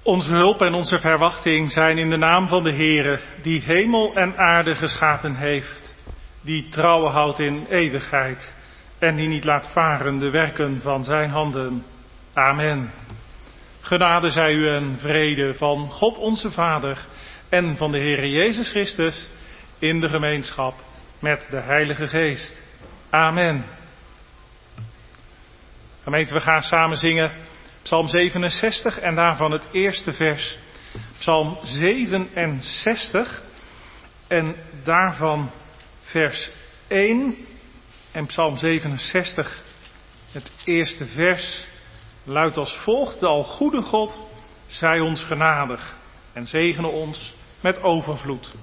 Onze hulp en onze verwachting zijn in de naam van de Heere, die hemel en aarde geschapen heeft, die trouwen houdt in eeuwigheid en die niet laat varen de werken van zijn handen. Amen. Genade zij u en vrede van God onze Vader en van de Heere Jezus Christus in de gemeenschap met de Heilige Geest. Amen. Gemeente, we gaan samen zingen Psalm 67 en daarvan het eerste vers. Psalm 67 en daarvan vers 1 en Psalm 67, het eerste vers, luidt als volgt: De algoede God, zij ons genadig en zegene ons met overvloed.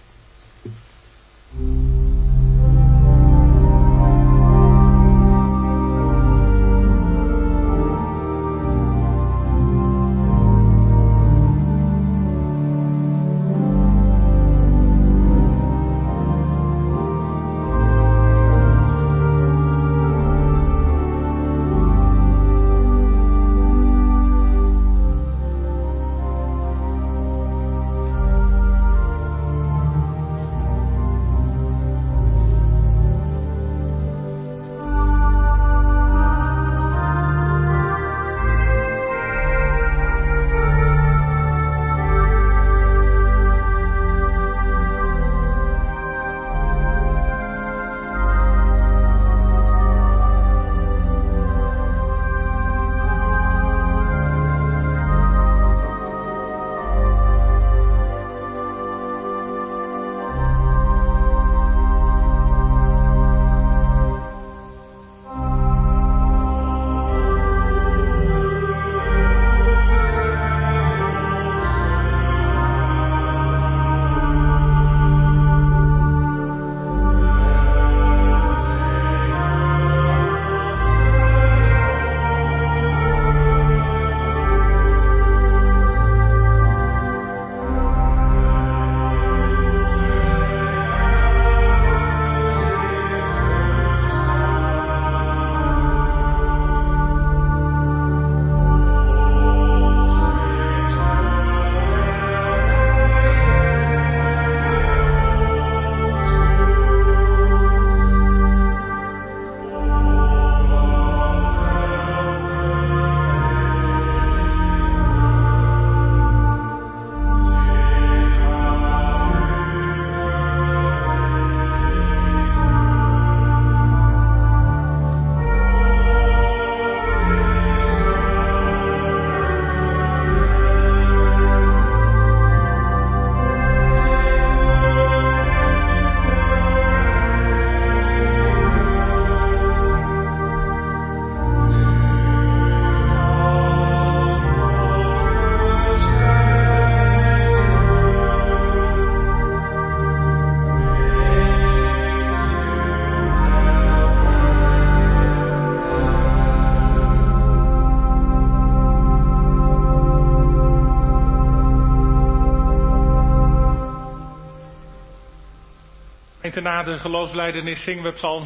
Na de geloofsbelijdenis zingen we Psalm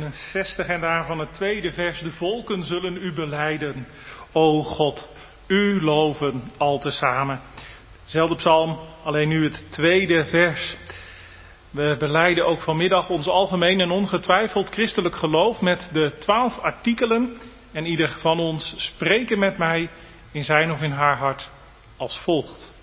67 en daarvan het tweede vers: De volken zullen u belijden, o God, u loven al tezamen. Zelfde psalm, alleen nu het tweede vers. We belijden ook vanmiddag ons algemeen en ongetwijfeld christelijk geloof met de 12 artikelen en ieder van ons spreken met mij in zijn of in haar hart als volgt.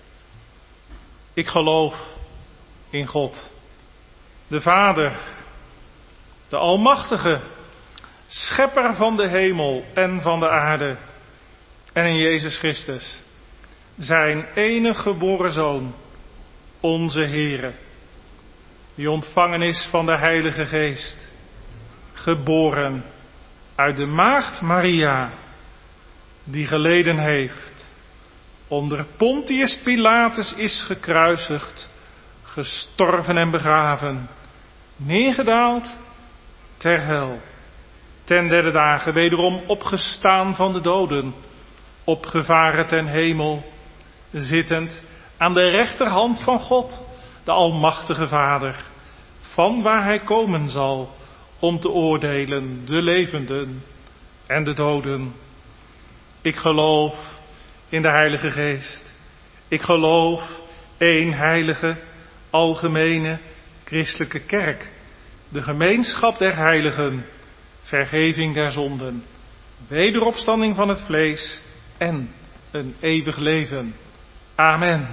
Ik geloof in God, de Vader, de Almachtige, Schepper van de hemel en van de aarde, en in Jezus Christus, zijn enige geboren Zoon, onze Heere, die ontvangen is van de Heilige Geest, geboren uit de maagd Maria, die geleden heeft, onder Pontius Pilatus is gekruisigd, gestorven en begraven, neergedaald ter hel, ten derde dagen wederom opgestaan van de doden, opgevaren ten hemel, zittend aan de rechterhand van God, de Almachtige Vader, van waar hij komen zal om te oordelen de levenden en de doden. Ik geloof in de Heilige Geest, Ik geloof één heilige, algemene, christelijke kerk, de gemeenschap der heiligen, vergeving der zonden, wederopstanding van het vlees en een eeuwig leven. Amen.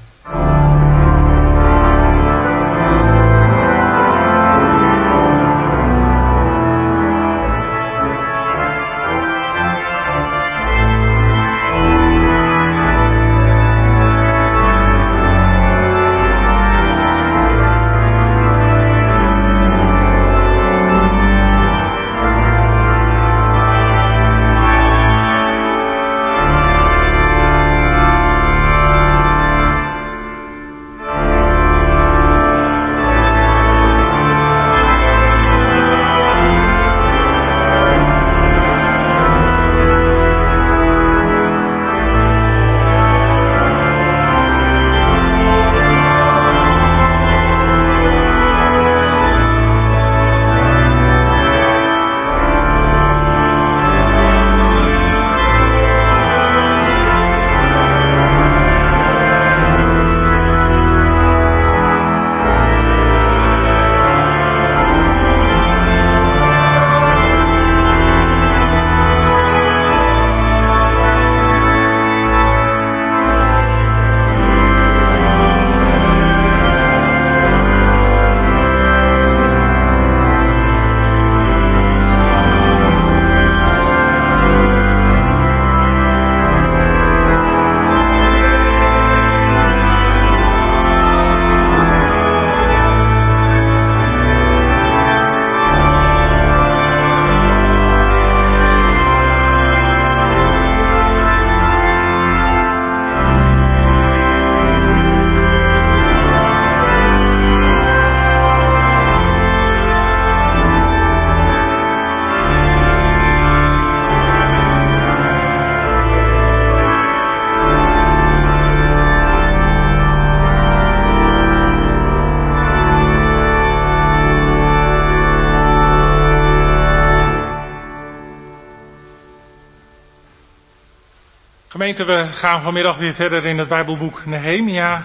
Gemeente, we gaan vanmiddag weer verder in het Bijbelboek Nehemia.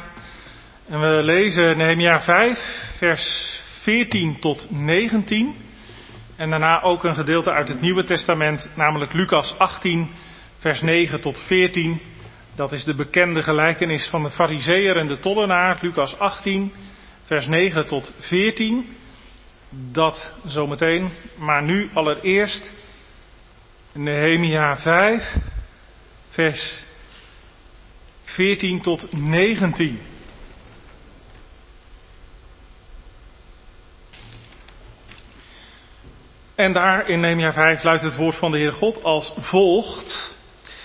En we lezen Nehemia 5, vers 14 tot 19. En daarna ook een gedeelte uit het Nieuwe Testament, namelijk Lucas 18, vers 9 tot 14. Dat is de bekende gelijkenis van de Farizeeër en de tollenaar, Lucas 18, vers 9 tot 14. Dat zometeen, maar nu allereerst Nehemia 5, vers 14 tot 19. En daar in Nehemia 5 luidt het woord van de Heer God als volgt.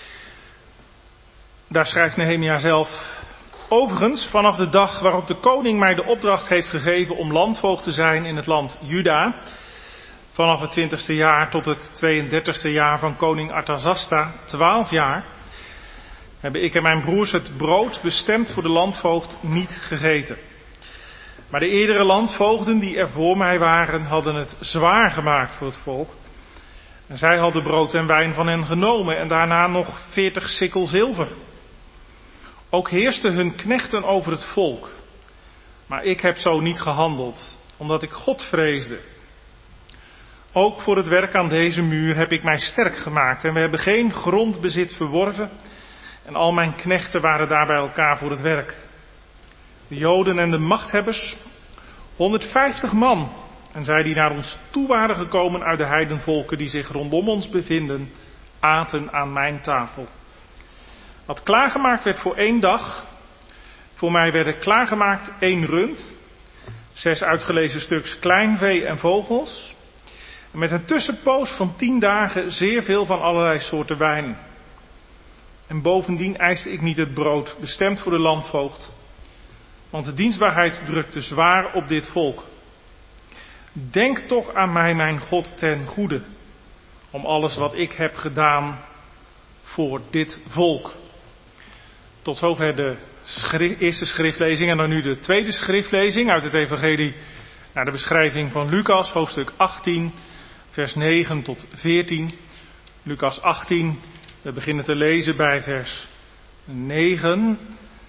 Daar schrijft Nehemia zelf: Overigens, vanaf de dag waarop de koning mij de opdracht heeft gegeven om landvoogd te zijn in het land Juda, vanaf het 20ste jaar tot het 32ste jaar van koning Artasasta, 12 jaar, hebben ik en mijn broers het brood bestemd voor de landvoogd niet gegeten. Maar de eerdere landvoogden die er voor mij waren, hadden het zwaar gemaakt voor het volk. En zij hadden brood en wijn van hen genomen en daarna nog 40 sikkel zilver. Ook heersten hun knechten over het volk. Maar ik heb zo niet gehandeld, omdat ik God vreesde. Ook voor het werk aan deze muur heb ik mij sterk gemaakt en we hebben geen grondbezit verworven. En al mijn knechten waren daar bij elkaar voor het werk. De Joden en de machthebbers, 150 man. En zij die naar ons toe waren gekomen uit de heidenvolken die zich rondom ons bevinden, aten aan mijn tafel. Wat klaargemaakt werd voor 1 dag, voor mij werden klaargemaakt 1 rund, 6 uitgelezen stuks kleinvee en vogels. En met een tussenpoos van 10 dagen zeer veel van allerlei soorten wijn. En bovendien eiste ik niet het brood, bestemd voor de landvoogd. Want de dienstbaarheid drukte zwaar op dit volk. Denk toch aan mij, mijn God, ten goede. Om alles wat ik heb gedaan voor dit volk. Tot zover de eerste schriftlezing. En dan nu de tweede schriftlezing uit het evangelie naar de beschrijving van Lucas, hoofdstuk 18, vers 9 tot 14. Lucas 18, we beginnen te lezen bij vers 9.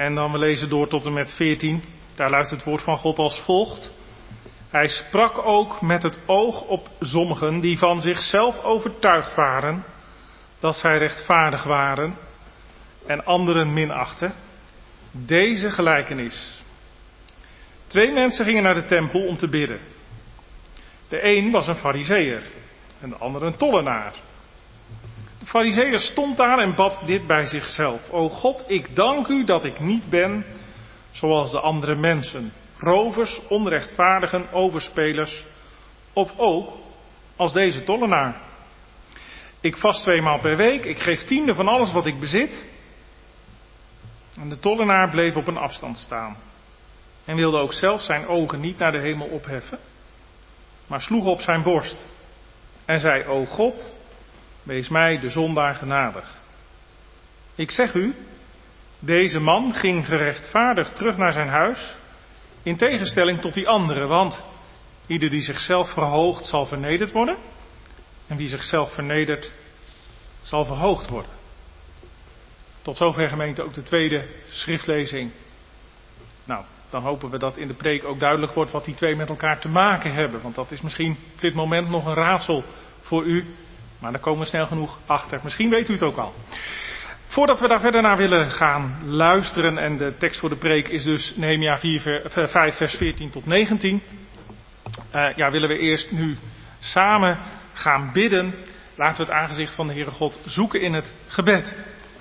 En dan we lezen door tot en met 14. Daar luidt het woord van God als volgt. Hij sprak ook met het oog op sommigen die van zichzelf overtuigd waren dat zij rechtvaardig waren en anderen minachten. Deze gelijkenis. 2 mensen gingen naar de tempel om te bidden. De een was een farizeeër en de ander een tollenaar. De farizeeër stond daar en bad dit bij zichzelf. O God, ik dank u dat ik niet ben zoals de andere mensen. Rovers, onrechtvaardigen, overspelers. Of ook als deze tollenaar. Ik vast 2 maal per week. Ik geef 10e van alles wat ik bezit. En de tollenaar bleef op een afstand staan. En wilde ook zelf zijn ogen niet naar de hemel opheffen. Maar sloeg op zijn borst. En zei, o God, wees mij de zondaar genadig. Ik zeg u, deze man ging gerechtvaardigd terug naar zijn huis. In tegenstelling tot die andere, want ieder die zichzelf verhoogt zal vernederd worden. En wie zichzelf vernedert zal verhoogd worden. Tot zover gemeente ook de tweede schriftlezing. Nou, dan hopen we dat in de preek ook duidelijk wordt wat die 2 met elkaar te maken hebben. Want dat is misschien op dit moment nog een raadsel voor u. Maar daar komen we snel genoeg achter. Misschien weet u het ook al. Voordat we daar verder naar willen gaan luisteren, en de tekst voor de preek is dus Nehemia 5 vers 14 tot 19. Willen we eerst nu samen gaan bidden. Laten we het aangezicht van de Heere God zoeken in het gebed.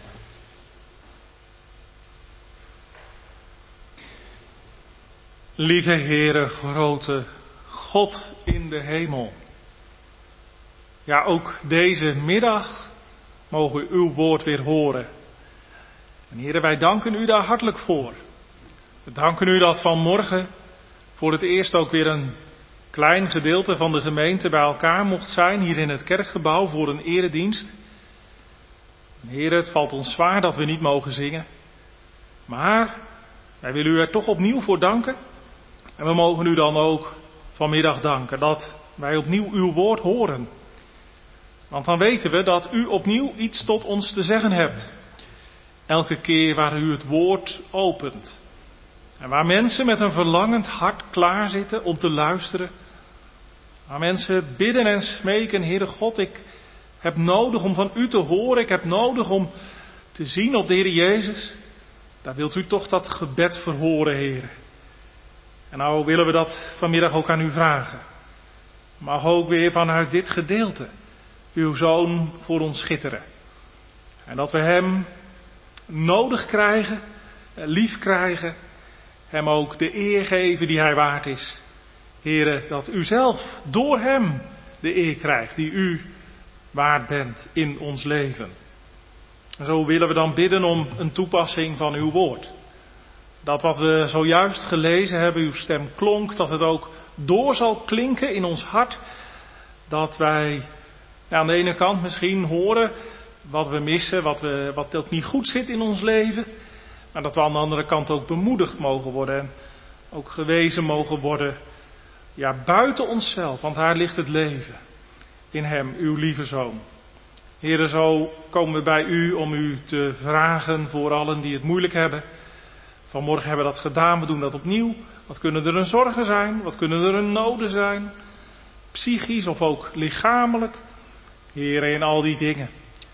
Lieve Heere, grote God in de hemel. Ja, ook deze middag mogen we uw woord weer horen. En Heere, wij danken u daar hartelijk voor. We danken u dat vanmorgen voor het eerst ook weer een klein gedeelte van de gemeente bij elkaar mocht zijn, hier in het kerkgebouw voor een eredienst. Heere, het valt ons zwaar dat we niet mogen zingen. Maar wij willen u er toch opnieuw voor danken. En we mogen u dan ook vanmiddag danken dat wij opnieuw uw woord horen. Want dan weten we dat u opnieuw iets tot ons te zeggen hebt. Elke keer waar u het woord opent. En waar mensen met een verlangend hart klaarzitten om te luisteren. Waar mensen bidden en smeken, Heere God, ik heb nodig om van u te horen. Ik heb nodig om te zien op de Heer Jezus. Daar wilt u toch dat gebed verhoren, Heere. En nou willen we dat vanmiddag ook aan u vragen. Mag ook weer vanuit dit gedeelte uw Zoon voor ons schitteren. En dat we hem nodig krijgen, lief krijgen, hem ook de eer geven die hij waard is. Heere, dat u zelf door hem de eer krijgt die u waard bent in ons leven. En zo willen we dan bidden om een toepassing van uw woord. Dat wat we zojuist gelezen hebben, uw stem klonk, dat het ook door zal klinken in ons hart. Dat wij aan de ene kant misschien horen wat we missen, wat ook niet goed zit in ons leven. Maar dat we aan de andere kant ook bemoedigd mogen worden en ook gewezen mogen worden. Ja, buiten onszelf, want daar ligt het leven. In hem, uw lieve Zoon. Heere, zo komen we bij u om u te vragen voor allen die het moeilijk hebben. Vanmorgen hebben we dat gedaan, we doen dat opnieuw. Wat kunnen er een zorgen zijn? Wat kunnen er een noden zijn? Psychisch of ook lichamelijk? Heere, in al die dingen.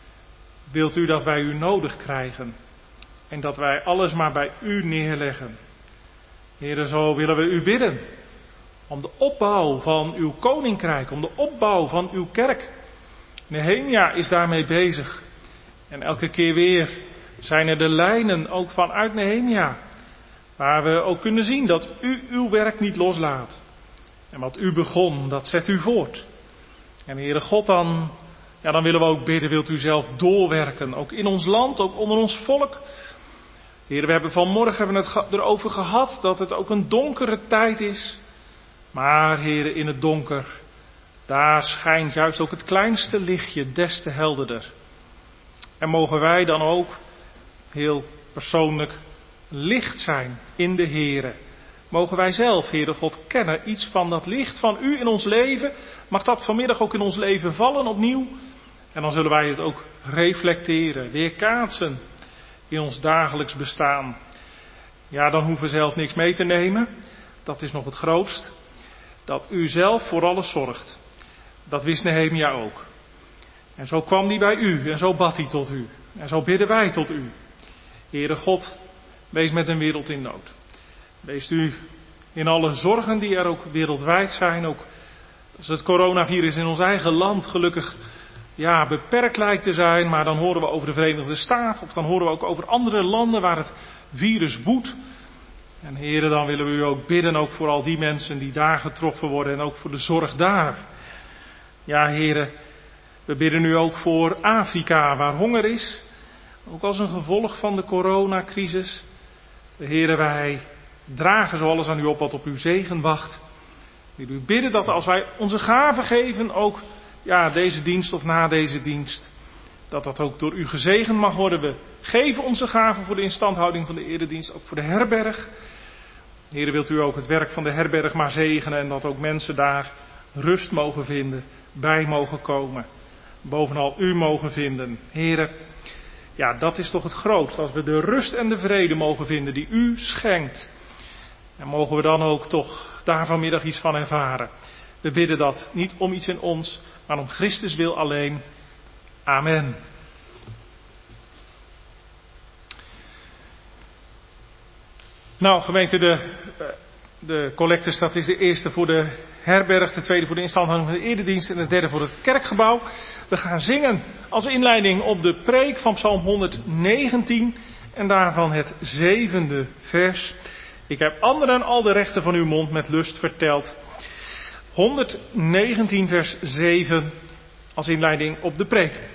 Wilt u dat wij u nodig krijgen? En dat wij alles maar bij u neerleggen? Heere, zo willen we u bidden. Om de opbouw van uw koninkrijk, om de opbouw van uw kerk. Nehemia is daarmee bezig. En elke keer weer zijn er de lijnen, ook vanuit Nehemia. Waar we ook kunnen zien dat u uw werk niet loslaat. En wat u begon, dat zet u voort. En Heere God, dan willen we ook bidden, wilt u zelf doorwerken. Ook in ons land, ook onder ons volk. Heere, we hebben vanmorgen het erover gehad dat het ook een donkere tijd is. Maar Heere, in het donker, daar schijnt juist ook het kleinste lichtje des te helderder. En mogen wij dan ook heel persoonlijk licht zijn in de Heere. Mogen wij zelf, Heere God, kennen iets van dat licht van u in ons leven. Mag dat vanmiddag ook in ons leven vallen opnieuw. En dan zullen wij het ook reflecteren, weerkaatsen in ons dagelijks bestaan. Ja, dan hoeven we zelf niks mee te nemen. Dat is nog het grootst. Dat u zelf voor alles zorgt. Dat wist Nehemia ook. En zo kwam hij bij u en zo bad hij tot u. En zo bidden wij tot u. Heere God, wees met een wereld in nood. Wees u in alle zorgen die er ook wereldwijd zijn. Ook als het coronavirus in ons eigen land gelukkig beperkt lijkt te zijn. Maar dan horen we over de Verenigde Staten. Of dan horen we ook over andere landen waar het virus woedt. En Heere, dan willen we u ook bidden, ook voor al die mensen die daar getroffen worden. En ook voor de zorg daar. Ja, Heere, we bidden u ook voor Afrika, waar honger is. Ook als een gevolg van de coronacrisis. Heere, wij dragen zo alles aan u op wat op uw zegen wacht. Ik wil u bidden dat als wij onze gaven geven, ook deze dienst of na deze dienst, dat ook door u gezegend mag worden. We geven onze gaven voor de instandhouding van de eredienst, ook voor de herberg. Heere, wilt u ook het werk van de herberg maar zegenen en dat ook mensen daar rust mogen vinden, bij mogen komen. Bovenal u mogen vinden. Heere, dat is toch het grootste. Als we de rust en de vrede mogen vinden die u schenkt. En mogen we dan ook toch daar vanmiddag iets van ervaren. We bidden dat niet om iets in ons, maar om Christus wil alleen. Amen. Nou, gemeente, de collectes, dat is de eerste voor de herberg, de tweede voor de instandhouding van de eredienst en de derde voor het kerkgebouw. We gaan zingen als inleiding op de preek van Psalm 119 en daarvan het 7e vers. Ik heb anderen al de rechten van uw mond met lust verteld. 119 vers 7 als inleiding op de preek.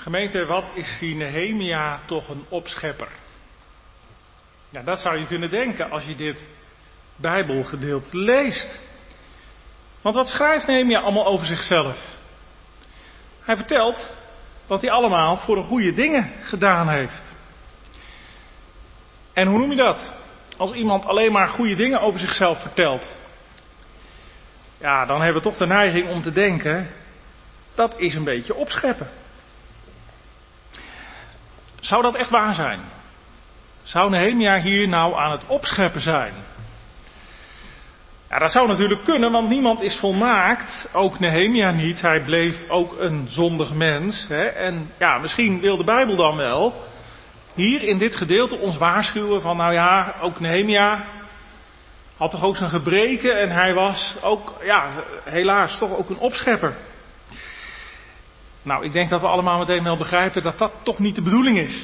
Gemeente, wat is die Nehemia toch een opschepper? Ja, dat zou je kunnen denken als je dit Bijbelgedeelte leest. Want wat schrijft Nehemia allemaal over zichzelf? Hij vertelt wat hij allemaal voor de goede dingen gedaan heeft. En hoe noem je dat? Als iemand alleen maar goede dingen over zichzelf vertelt. Ja, dan hebben we toch de neiging om te denken, dat is een beetje opscheppen. Zou dat echt waar zijn? Zou Nehemia hier nou aan het opscheppen zijn? Ja, dat zou natuurlijk kunnen, want niemand is volmaakt. Ook Nehemia niet. Hij bleef ook een zondig mens. Hè? En ja, misschien wil de Bijbel dan wel hier in dit gedeelte ons waarschuwen van, nou ja, ook Nehemia had toch ook zijn gebreken en hij was ook, ja, helaas toch ook een opschepper. Nou, ik denk dat we allemaal meteen wel begrijpen dat dat toch niet de bedoeling is.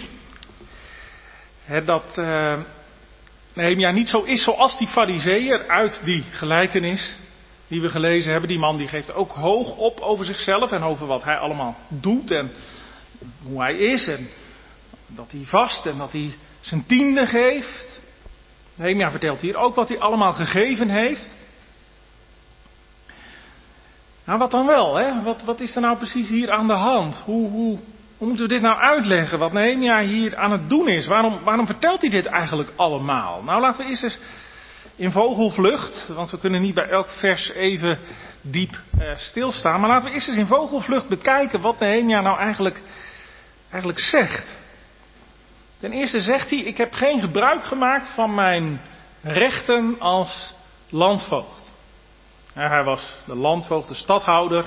Dat Nehemia niet zo is zoals die farizeeër uit die gelijkenis die we gelezen hebben. Die man die geeft ook hoog op over zichzelf en over wat hij allemaal doet en hoe hij is en dat hij vast en dat hij zijn tiende geeft. Nehemia vertelt hier ook wat hij allemaal gegeven heeft. Nou, wat dan wel, hè? Wat is er nou precies hier aan de hand? Hoe moeten we dit nou uitleggen, wat Nehemia hier aan het doen is? Waarom vertelt hij dit eigenlijk allemaal? Nou, laten we eerst eens in vogelvlucht, want we kunnen niet bij elk vers even diep stilstaan. Maar laten we eerst eens in vogelvlucht bekijken wat Nehemia nou eigenlijk zegt. Ten eerste zegt hij, ik heb geen gebruik gemaakt van mijn rechten als landvoogd. Ja, hij was de landvoogd, de stadhouder.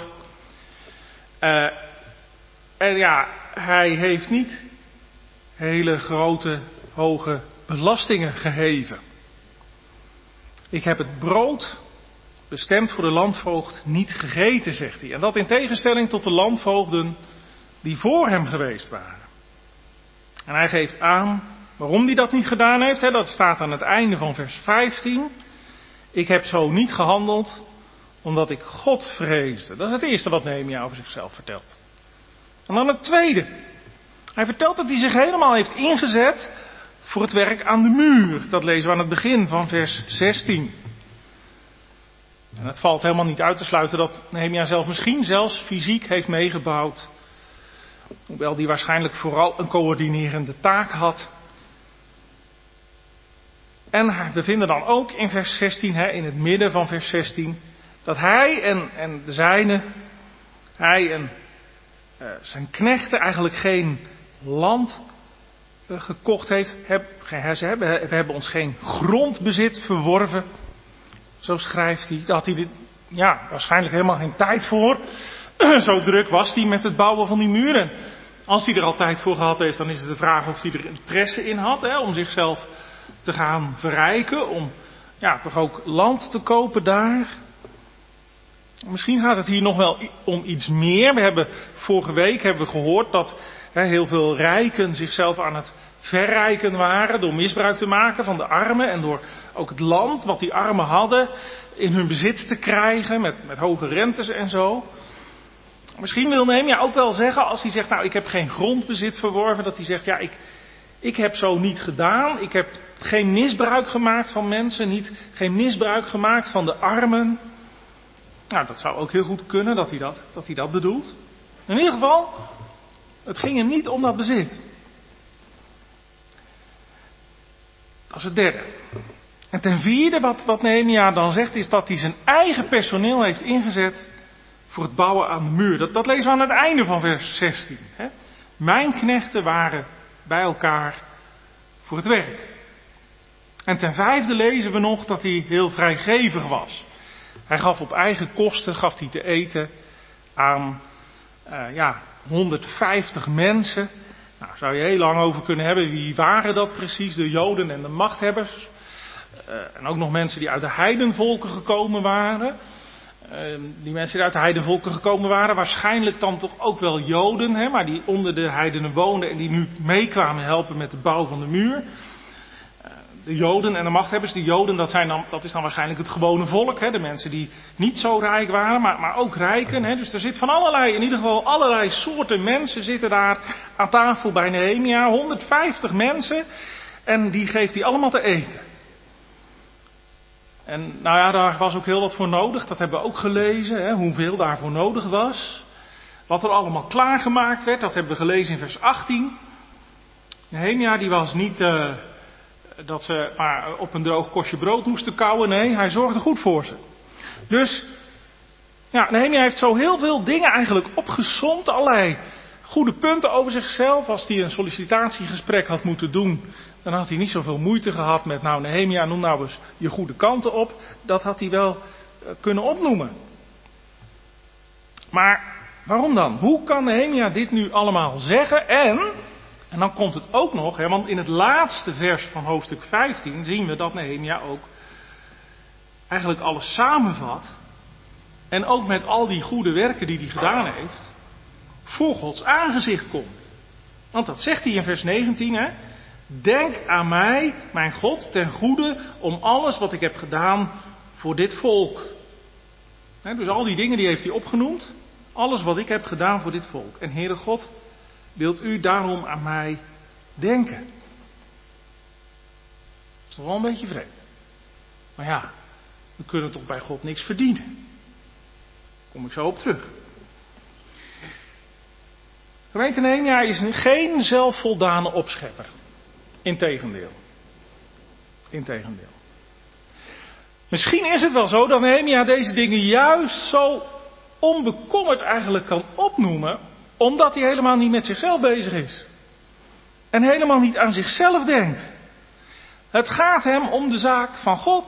En ja, hij heeft niet hele grote, hoge belastingen geheven. Ik heb het brood bestemd voor de landvoogd niet gegeten, zegt hij. En dat in tegenstelling tot de landvoogden die voor hem geweest waren. En hij geeft aan waarom hij dat niet gedaan heeft. Dat staat aan het einde van vers 15. Ik heb zo niet gehandeld omdat ik God vreesde. Dat is het eerste wat Nehemia over zichzelf vertelt. En dan het tweede. Hij vertelt dat hij zich helemaal heeft ingezet voor het werk aan de muur. Dat lezen we aan het begin van vers 16. En het valt helemaal niet uit te sluiten dat Nehemia zelf misschien zelfs fysiek heeft meegebouwd. Hoewel die waarschijnlijk vooral een coördinerende taak had. En we vinden dan ook in vers 16, in het midden van vers 16, dat hij en de zijnen, hij en zijn knechten eigenlijk geen land gekocht heeft. We hebben ons geen grondbezit verworven. Zo schrijft hij. Daar had hij waarschijnlijk helemaal geen tijd voor. Zo druk was hij met het bouwen van die muren. Als hij er al tijd voor gehad heeft, dan is het de vraag of hij er interesse in had. Om zichzelf te gaan verrijken. Om toch ook land te kopen daar. Misschien gaat het hier nog wel om iets meer. Vorige week hebben we gehoord dat heel veel rijken zichzelf aan het verrijken waren. Door misbruik te maken van de armen. En door ook het land wat die armen hadden in hun bezit te krijgen. Met hoge rentes en zo. Misschien wil Nehemia ook wel zeggen, als hij zegt, ik heb geen grondbezit verworven, dat hij zegt, ik heb zo niet gedaan. Ik heb geen misbruik gemaakt van mensen, geen misbruik gemaakt van de armen. Nou, dat zou ook heel goed kunnen dat hij dat bedoelt. In ieder geval, het ging hem niet om dat bezit. Dat is het derde. En ten vierde, wat Nehemia dan zegt, is dat hij zijn eigen personeel heeft ingezet voor het bouwen aan de muur. Dat lezen we aan het einde van vers 16. Mijn knechten waren bij elkaar voor het werk. En ten vijfde lezen we nog dat hij heel vrijgevig was. Hij gaf op eigen kosten te eten aan 150 mensen. Nou, zou je heel lang over kunnen hebben. Wie waren dat precies? De Joden en de machthebbers. En ook nog mensen die uit de heidenvolken gekomen waren. Die mensen die uit de heidenvolken gekomen waren, waarschijnlijk dan toch ook wel Joden, maar die onder de heidenen woonden en die nu meekwamen helpen met de bouw van de muur. de Joden en de machthebbers. De Joden, dat is dan waarschijnlijk het gewone volk. Hè? De mensen die niet zo rijk waren, maar ook rijken. Hè? Dus er zit van allerlei, in ieder geval allerlei soorten mensen zitten daar aan tafel bij Nehemia. 150 mensen. En die geeft hij allemaal te eten. En nou ja, daar was ook heel wat voor nodig. Dat hebben we ook gelezen. Hè? Hoeveel daarvoor nodig was. Wat er allemaal klaargemaakt werd. Dat hebben we gelezen in vers 18. Nehemia die was niet dat ze maar op een droog kostje brood moesten kauwen. Nee, hij zorgde goed voor ze. Dus ja, Nehemia heeft zo heel veel dingen eigenlijk opgesomd. Allerlei goede punten over zichzelf. Als hij een sollicitatiegesprek had moeten doen, dan had hij niet zoveel moeite gehad met nou Nehemia, noem nou eens je goede kanten op. Dat had hij wel kunnen opnoemen. Maar waarom dan? Hoe kan Nehemia dit nu allemaal zeggen? En dan komt het ook nog, hè, want in het laatste vers van hoofdstuk 15 zien we dat Nehemia ook eigenlijk alles samenvat. En ook met al die goede werken die hij gedaan heeft, voor Gods aangezicht komt. Want dat zegt hij in vers 19, hè. Denk aan mij, mijn God, ten goede om alles wat ik heb gedaan voor dit volk. Hè, dus al die dingen die heeft hij opgenoemd. Alles wat ik heb gedaan voor dit volk. En Heere God, wilt u daarom aan mij denken? Dat is toch wel een beetje vreemd. Maar ja, we kunnen toch bij God niks verdienen. Daar kom ik zo op terug. Gemeente Nehemia is geen zelfvoldane opschepper. Integendeel. Misschien is het wel zo dat Nehemia deze dingen juist zo onbekommerd eigenlijk kan opnoemen, omdat hij helemaal niet met zichzelf bezig is. En helemaal niet aan zichzelf denkt. Het gaat hem om de zaak van God.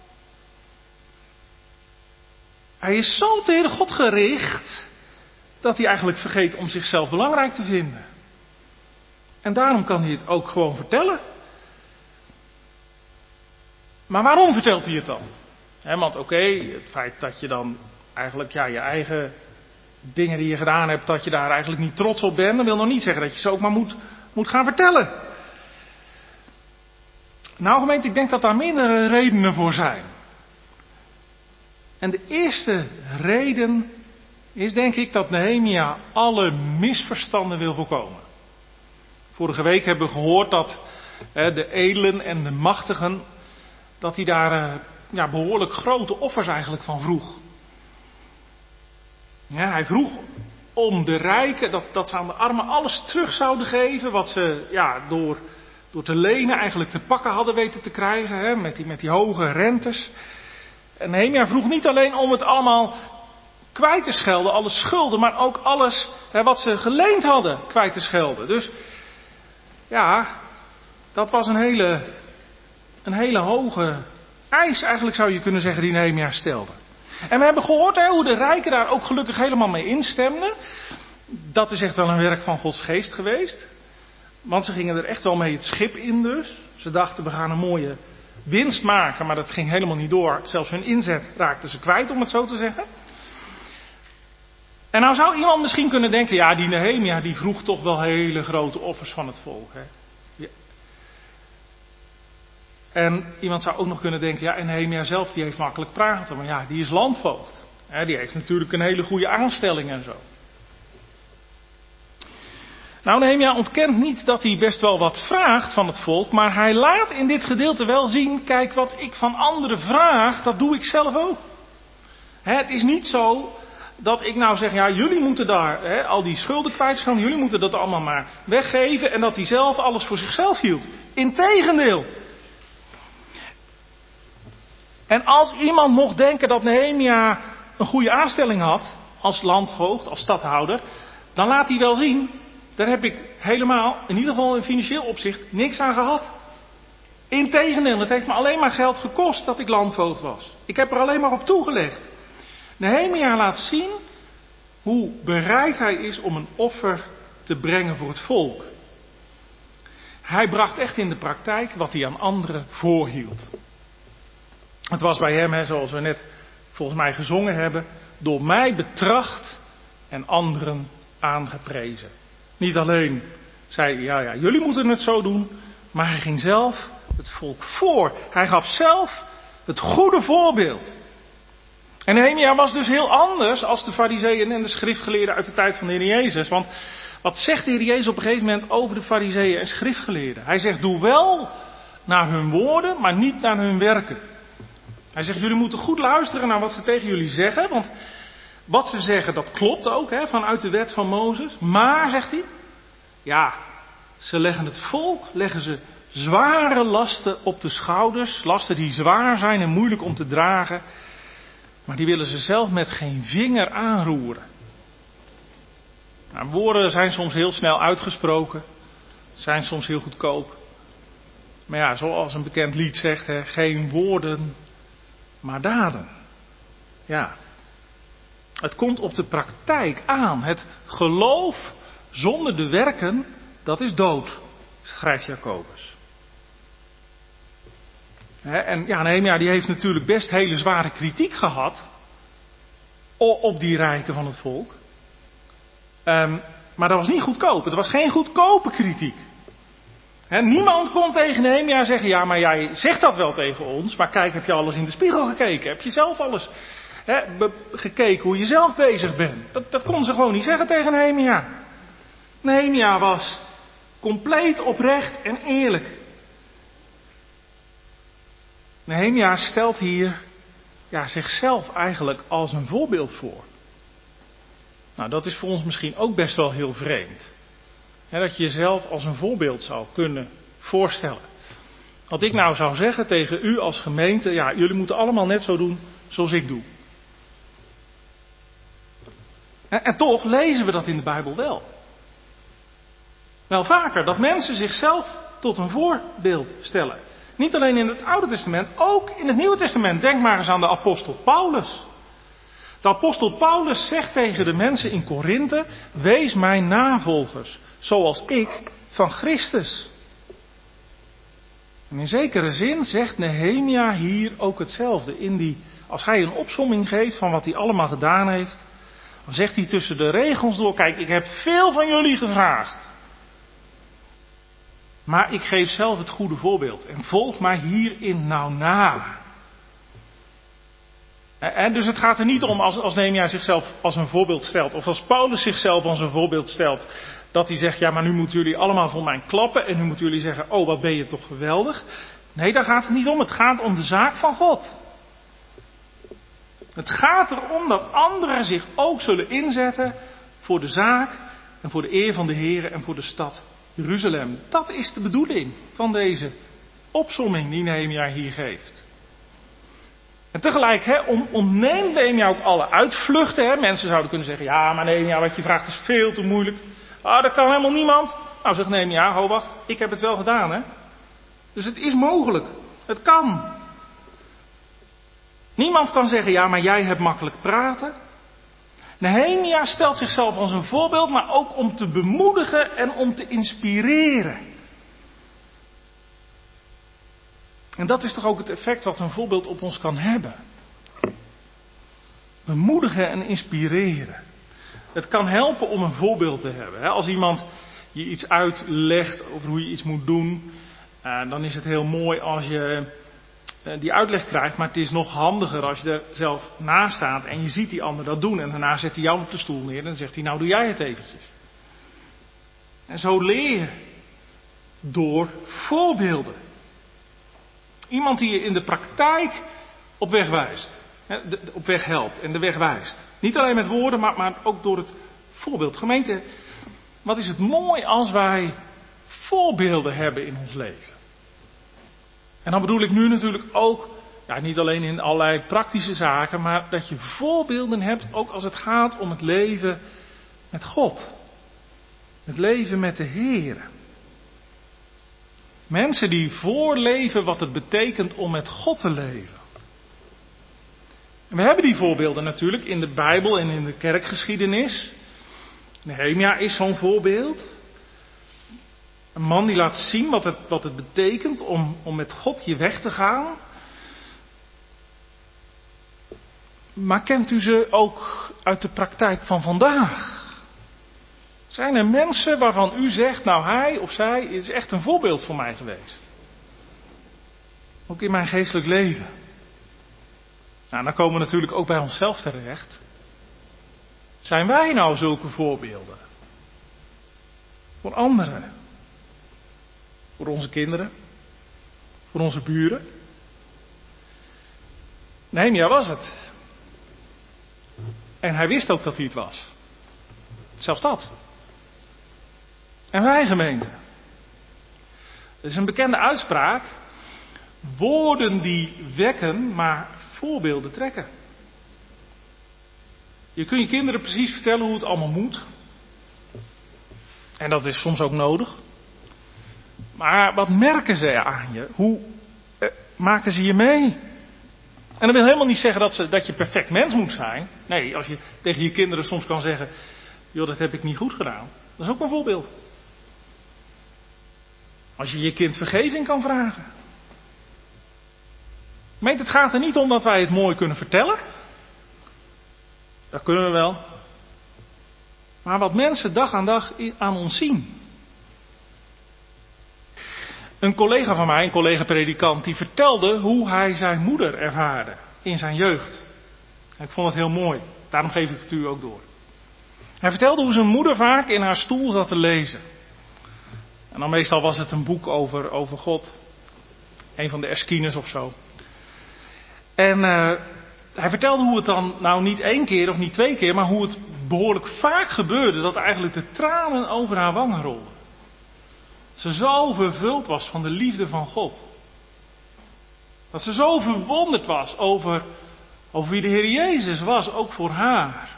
Hij is zo op de Heere God gericht, dat hij eigenlijk vergeet om zichzelf belangrijk te vinden. En daarom kan hij het ook gewoon vertellen. Maar waarom vertelt hij het dan? Want het feit dat je dan eigenlijk je eigen dingen die je gedaan hebt, dat je daar eigenlijk niet trots op bent, dat wil nog niet zeggen dat je ze ook maar moet gaan vertellen. Nou gemeente, ik denk dat daar meerdere redenen voor zijn. En de eerste reden is denk ik dat Nehemia alle misverstanden wil voorkomen. Vorige week hebben we gehoord dat de edelen en de machtigen, dat hij daar behoorlijk grote offers eigenlijk van vroeg. Ja, hij vroeg om de rijken, dat ze aan de armen alles terug zouden geven wat ze door te lenen eigenlijk te pakken hadden weten te krijgen, met die hoge rentes. En Nehemia vroeg niet alleen om het allemaal kwijt te schelden, alle schulden, maar ook alles wat ze geleend hadden kwijt te schelden. Dus ja, dat was een hele hoge eis eigenlijk zou je kunnen zeggen die Nehemia stelde. En we hebben gehoord hoe de rijken daar ook gelukkig helemaal mee instemden. Dat is echt wel een werk van Gods geest geweest. Want ze gingen er echt wel mee het schip in dus. Ze dachten we gaan een mooie winst maken, maar dat ging helemaal niet door. Zelfs hun inzet raakten ze kwijt, om het zo te zeggen. En nou zou iemand misschien kunnen denken, ja die Nehemia die vroeg toch wel hele grote offers van het volk. Hè? Ja. En iemand zou ook nog kunnen denken, ja en Nehemia zelf die heeft makkelijk praten, maar ja die is landvoogd. Die heeft natuurlijk een hele goede aanstelling en zo. Nou, Nehemia ontkent niet dat hij best wel wat vraagt van het volk, maar hij laat in dit gedeelte wel zien, kijk wat ik van anderen vraag, dat doe ik zelf ook. Het is niet zo dat ik nou zeg, ja jullie moeten daar al die schulden kwijtschelden, jullie moeten dat allemaal maar weggeven en dat hij zelf alles voor zichzelf hield. Integendeel. En als iemand mocht denken dat Nehemia een goede aanstelling had, als landvoogd, als stadhouder, dan laat hij wel zien, daar heb ik helemaal, in ieder geval in financieel opzicht, niks aan gehad. Integendeel, het heeft me alleen maar geld gekost dat ik landvoogd was. Ik heb er alleen maar op toegelegd. Nehemia laat zien hoe bereid hij is om een offer te brengen voor het volk. Hij bracht echt in de praktijk wat hij aan anderen voorhield. Het was bij hem, zoals we net volgens mij gezongen hebben, door mij betracht en anderen aangeprezen. Niet alleen zei hij, ja, jullie moeten het zo doen, maar hij ging zelf het volk voor. Hij gaf zelf het goede voorbeeld. En Nehemia was dus heel anders als de farizeeën en de schriftgeleerden uit de tijd van de Heer Jezus. Want wat zegt de Heer Jezus op een gegeven moment over de farizeeën en schriftgeleerden? Hij zegt, doe wel naar hun woorden, maar niet naar hun werken. Hij zegt, jullie moeten goed luisteren naar wat ze tegen jullie zeggen. Want wat ze zeggen, dat klopt ook, vanuit de wet van Mozes. Maar, zegt hij, ja, ze leggen het volk, leggen ze zware lasten op de schouders. Lasten die zwaar zijn en moeilijk om te dragen. Maar die willen ze zelf met geen vinger aanroeren. Nou, woorden zijn soms heel snel uitgesproken. Zijn soms heel goedkoop. Maar ja, zoals een bekend lied zegt, geen woorden, maar daden. Ja. Het komt op de praktijk aan. Het geloof zonder de werken, dat is dood, schrijft Jacobus. En ja, Nehemia die heeft natuurlijk best hele zware kritiek gehad op die rijken van het volk. Maar dat was niet goedkoop. Het was geen goedkope kritiek. Niemand kon tegen Nehemia zeggen, ja, maar jij zegt dat wel tegen ons, maar kijk, heb je alles in de spiegel gekeken? Heb je zelf alles gekeken hoe je zelf bezig bent? Dat kon ze gewoon niet zeggen tegen Nehemia. Nehemia was compleet oprecht en eerlijk. Nehemia stelt hier zichzelf eigenlijk als een voorbeeld voor. Nou, dat is voor ons misschien ook best wel heel vreemd. Dat je jezelf als een voorbeeld zou kunnen voorstellen. Wat ik nou zou zeggen tegen u als gemeente, ja, jullie moeten allemaal net zo doen zoals ik doe. En toch lezen we dat in de Bijbel wel. Wel vaker, dat mensen zichzelf tot een voorbeeld stellen. Niet alleen in het Oude Testament, ook in het Nieuwe Testament. Denk maar eens aan de apostel Paulus. De apostel Paulus zegt tegen de mensen in Korinthe, wees mijn navolgers, zoals ik van Christus. En in zekere zin zegt Nehemia hier ook hetzelfde. Als hij een opsomming geeft van wat hij allemaal gedaan heeft, dan zegt hij tussen de regels door, kijk, ik heb veel van jullie gevraagd. Maar ik geef zelf het goede voorbeeld en volg mij hierin nou na. En dus het gaat er niet om als Nehemia zichzelf als een voorbeeld stelt, of als Paulus zichzelf als een voorbeeld stelt, dat hij zegt, ja, maar nu moeten jullie allemaal voor mij klappen en nu moeten jullie zeggen, oh, wat ben je toch geweldig. Nee, daar gaat het niet om. Het gaat om de zaak van God. Het gaat erom dat anderen zich ook zullen inzetten voor de zaak en voor de eer van de Heer en voor de stad Jeruzalem. Dat is de bedoeling van deze opsomming die Nehemia hier geeft. En tegelijk ontneemt Nehemia ook alle uitvluchten. Mensen zouden kunnen zeggen, ja, maar Nehemia, wat je vraagt is veel te moeilijk. Dat kan helemaal niemand. Nou, zegt Nehemia, ho, wacht, ik heb het wel gedaan, Dus het is mogelijk. Het kan. Niemand kan zeggen, ja, maar jij hebt makkelijk praten. Nehemia stelt zichzelf als een voorbeeld, maar ook om te bemoedigen en om te inspireren. En dat is toch ook het effect wat een voorbeeld op ons kan hebben. Bemoedigen en inspireren. Het kan helpen om een voorbeeld te hebben. Als iemand je iets uitlegt over hoe je iets moet doen, dan is het heel mooi als je die uitleg krijgt, maar het is nog handiger als je er zelf naast staat en je ziet die ander dat doen en daarna zet hij jou op de stoel neer en dan zegt hij, nou doe jij het eventjes. En zo leer je door voorbeelden. Iemand die je in de praktijk op weg wijst, op weg helpt en de weg wijst. Niet alleen met woorden, maar ook door het voorbeeld. Gemeente, wat is het mooi als wij voorbeelden hebben in ons leven. En dan bedoel ik nu natuurlijk ook, niet alleen in allerlei praktische zaken, maar dat je voorbeelden hebt ook als het gaat om het leven met God. Het leven met de Heer. Mensen die voorleven wat het betekent om met God te leven. En we hebben die voorbeelden natuurlijk in de Bijbel en in de kerkgeschiedenis. Nehemia is zo'n voorbeeld. Een man die laat zien wat het betekent om met God je weg te gaan. Maar kent u ze ook uit de praktijk van vandaag? Zijn er mensen waarvan u zegt, nou hij of zij is echt een voorbeeld voor mij geweest? Ook in mijn geestelijk leven. Nou, dan komen we natuurlijk ook bij onszelf terecht. Zijn wij nou zulke voorbeelden? Voor anderen? Voor onze kinderen? Voor onze buren? Nehemia was het. En hij wist ook dat hij het was. Zelfs dat. En wij, gemeente. Er is een bekende uitspraak. Woorden die wekken, maar voorbeelden trekken. Je kunt je kinderen precies vertellen hoe het allemaal moet. En dat is soms ook nodig. Maar wat merken ze aan je? Hoe maken ze je mee? En dat wil helemaal niet zeggen dat je perfect mens moet zijn. Nee, als je tegen je kinderen soms kan zeggen, joh, dat heb ik niet goed gedaan. Dat is ook een voorbeeld. Als je je kind vergeving kan vragen. Meent, het gaat er niet om dat wij het mooi kunnen vertellen. Dat kunnen we wel. Maar wat mensen dag aan dag aan ons zien. Een collega van mij, een collega-predikant, die vertelde hoe hij zijn moeder ervaarde in zijn jeugd. En ik vond het heel mooi. Daarom geef ik het u ook door. Hij vertelde hoe zijn moeder vaak in haar stoel zat te lezen. En dan meestal was het een boek over God. Een van de Eschines of zo. En hij vertelde hoe het dan, nou niet 1 keer of niet 2 keer, maar hoe het behoorlijk vaak gebeurde dat eigenlijk de tranen over haar wangen rolden. Dat ze zo vervuld was van de liefde van God. Dat ze zo verwonderd was over wie de Heer Jezus was, ook voor haar.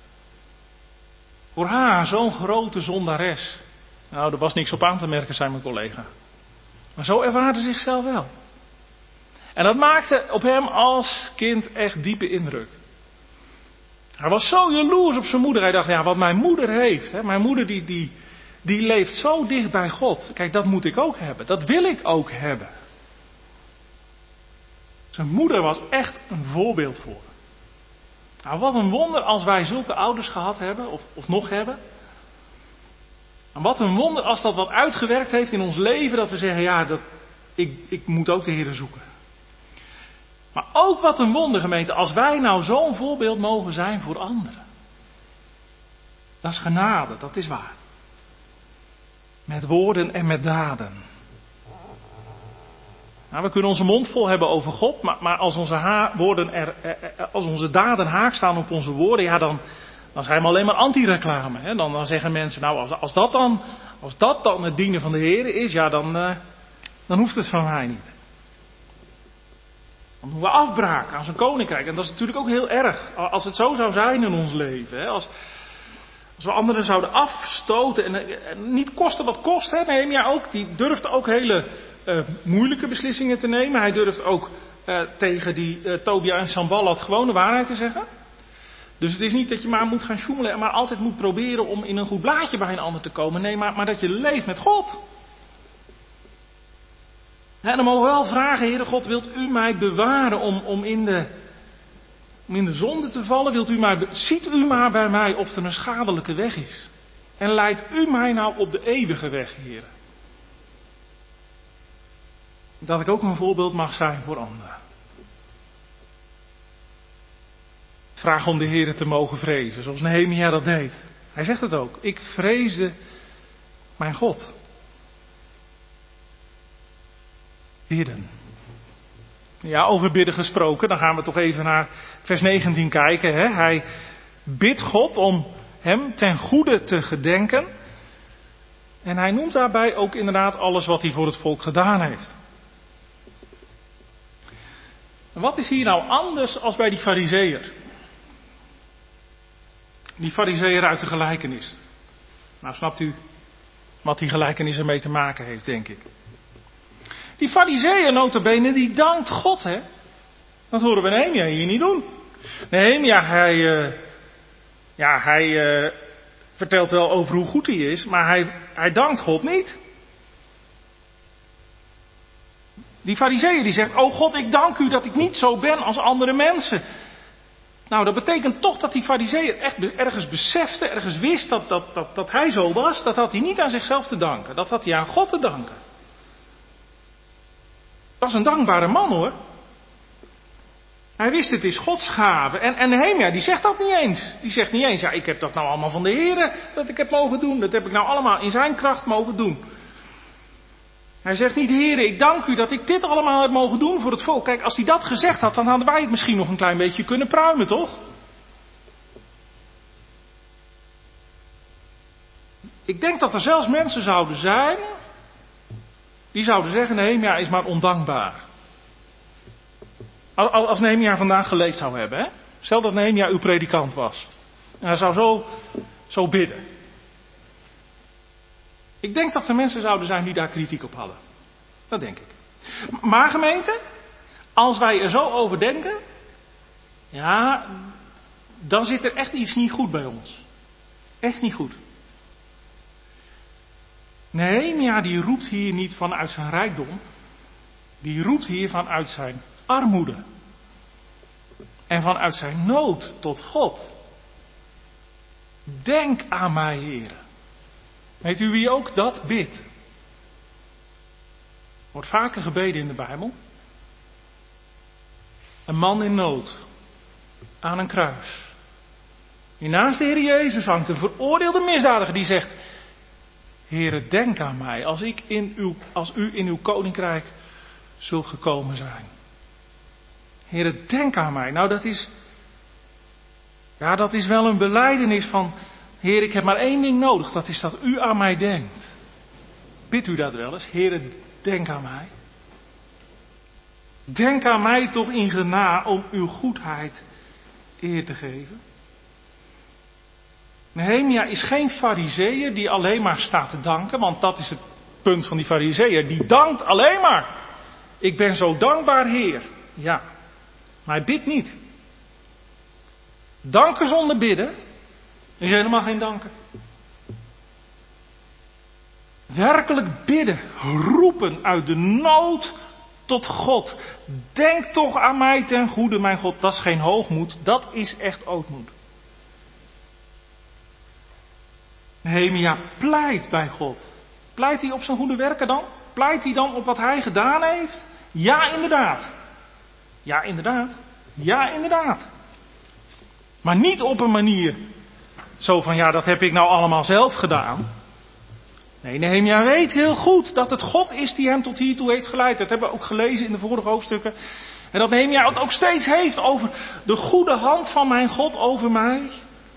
Voor haar, zo'n grote zondares. Nou, er was niks op aan te merken, zei mijn collega. Maar zo ervaarde zichzelf wel. En dat maakte op hem als kind echt diepe indruk. Hij was zo jaloers op zijn moeder. Hij dacht, ja, wat mijn moeder heeft. Hè, mijn moeder die leeft zo dicht bij God. Kijk, dat moet ik ook hebben. Dat wil ik ook hebben. Zijn moeder was echt een voorbeeld voor hem. Nou, wat een wonder als wij zulke ouders gehad hebben, of nog hebben. En wat een wonder als dat wat uitgewerkt heeft in ons leven, dat we zeggen, ja, ik moet ook de Heer zoeken. Maar ook wat een wonder, gemeente, als wij nou zo'n voorbeeld mogen zijn voor anderen. Dat is genade, dat is waar. Met woorden en met daden. Nou, we kunnen onze mond vol hebben over God, maar als als onze daden haak staan op onze woorden, ja, dan zijn we alleen maar anti-reclame. Hè? Dan zeggen mensen, nou, als dat dan het dienen van de Heer is, ja, dan hoeft het van mij niet. Dan doen we afbraak aan zijn koninkrijk. En dat is natuurlijk ook heel erg. Als het zo zou zijn in ons leven. Hè? Als we anderen zouden afstoten. En niet kosten wat kost. Hè? Nehemia ook. Die durft ook hele moeilijke beslissingen te nemen. Hij durft ook tegen die Tobia en Sanballat gewoon de waarheid te zeggen. Dus het is niet dat je maar moet gaan sjoemelen. En maar altijd moet proberen om in een goed blaadje bij een ander te komen. Nee, maar dat je leeft met God. En dan mogen we wel vragen, Heere God, wilt u mij bewaren om in de zonde te vallen? Ziet u maar bij mij of er een schadelijke weg is. En leidt u mij nou op de eeuwige weg, Heere. Dat ik ook een voorbeeld mag zijn voor anderen. Vraag om de Heere te mogen vrezen, zoals Nehemia dat deed. Hij zegt het ook, ik vreesde mijn God. Bidden. Ja, over bidden gesproken, dan gaan we toch even naar vers 19 kijken. Hè? Hij bidt God om hem ten goede te gedenken. En hij noemt daarbij ook inderdaad alles wat hij voor het volk gedaan heeft. En wat is hier nou anders als bij die farizeeër? Die farizeeër uit de gelijkenis. Nou, snapt u wat die gelijkenis ermee te maken heeft, denk ik. Die farizeeër nota bene, die dankt God, hè. Dat horen we Nehemia hier niet doen. Nehemia, hij vertelt wel over hoe goed hij is, maar hij dankt God niet. Die farizeeër die zegt, oh God, ik dank u dat ik niet zo ben als andere mensen. Nou, dat betekent toch dat die farizeeër echt ergens besefte, ergens wist dat hij zo was. Dat had hij niet aan zichzelf te danken, dat had hij aan God te danken. was een dankbare man hoor. Hij wist het is Gods gave. En Nehemia die zegt dat niet eens. Die zegt niet eens, ja ik heb dat nou allemaal van de Heere dat ik heb mogen doen. Dat heb ik nou allemaal in zijn kracht mogen doen. Hij zegt niet, Heere, ik dank u dat ik dit allemaal heb mogen doen voor het volk. Kijk, als hij dat gezegd had, dan hadden wij het misschien nog een klein beetje kunnen pruimen, toch? Ik denk dat er zelfs mensen zouden zijn, die zouden zeggen, Nehemia is maar ondankbaar. Als Nehemia vandaag geleefd zou hebben, hè? Stel dat Nehemia uw predikant was. En hij zou zo bidden. Ik denk dat er mensen zouden zijn die daar kritiek op hadden. Dat denk ik. Maar gemeente, als wij er zo over denken, ja, dan zit er echt iets niet goed bij ons. Echt niet goed. Nehemia die roept hier niet vanuit zijn rijkdom. Die roept hier vanuit zijn armoede. En vanuit zijn nood tot God. Denk aan mij, Heer. Weet u wie ook dat bidt? Wordt vaker gebeden in de Bijbel. Een man in nood. Aan een kruis. Die naast de Heer Jezus hangt. Een veroordeelde misdadiger die zegt: Heere, denk aan mij als u in uw koninkrijk zult gekomen zijn. Heere, denk aan mij. Nou, dat is wel een belijdenis van: Heer, ik heb maar één ding nodig. Dat is dat u aan mij denkt. Bidt u dat wel eens? Heere, denk aan mij. Denk aan mij toch in genade om uw goedheid eer te geven. Nehemia is geen farizeeër die alleen maar staat te danken. Want dat is het punt van die farizeeër. Die dankt alleen maar. Ik ben zo dankbaar, Heer. Ja, maar hij bidt niet. Danken zonder bidden is helemaal geen danken. Werkelijk bidden, roepen uit de nood tot God. Denk toch aan mij ten goede, mijn God. Dat is geen hoogmoed, dat is echt ootmoed. Nehemia pleit bij God. Pleit hij op zijn goede werken dan? Pleit hij dan op wat hij gedaan heeft? Ja, inderdaad. Ja, inderdaad. Ja, inderdaad. Maar niet op een manier zo van, ja, dat heb ik nou allemaal zelf gedaan. Nee, Nehemia weet heel goed dat het God is die hem tot hiertoe heeft geleid. Dat hebben we ook gelezen in de vorige hoofdstukken. En dat Nehemia het ook steeds heeft over de goede hand van mijn God over mij.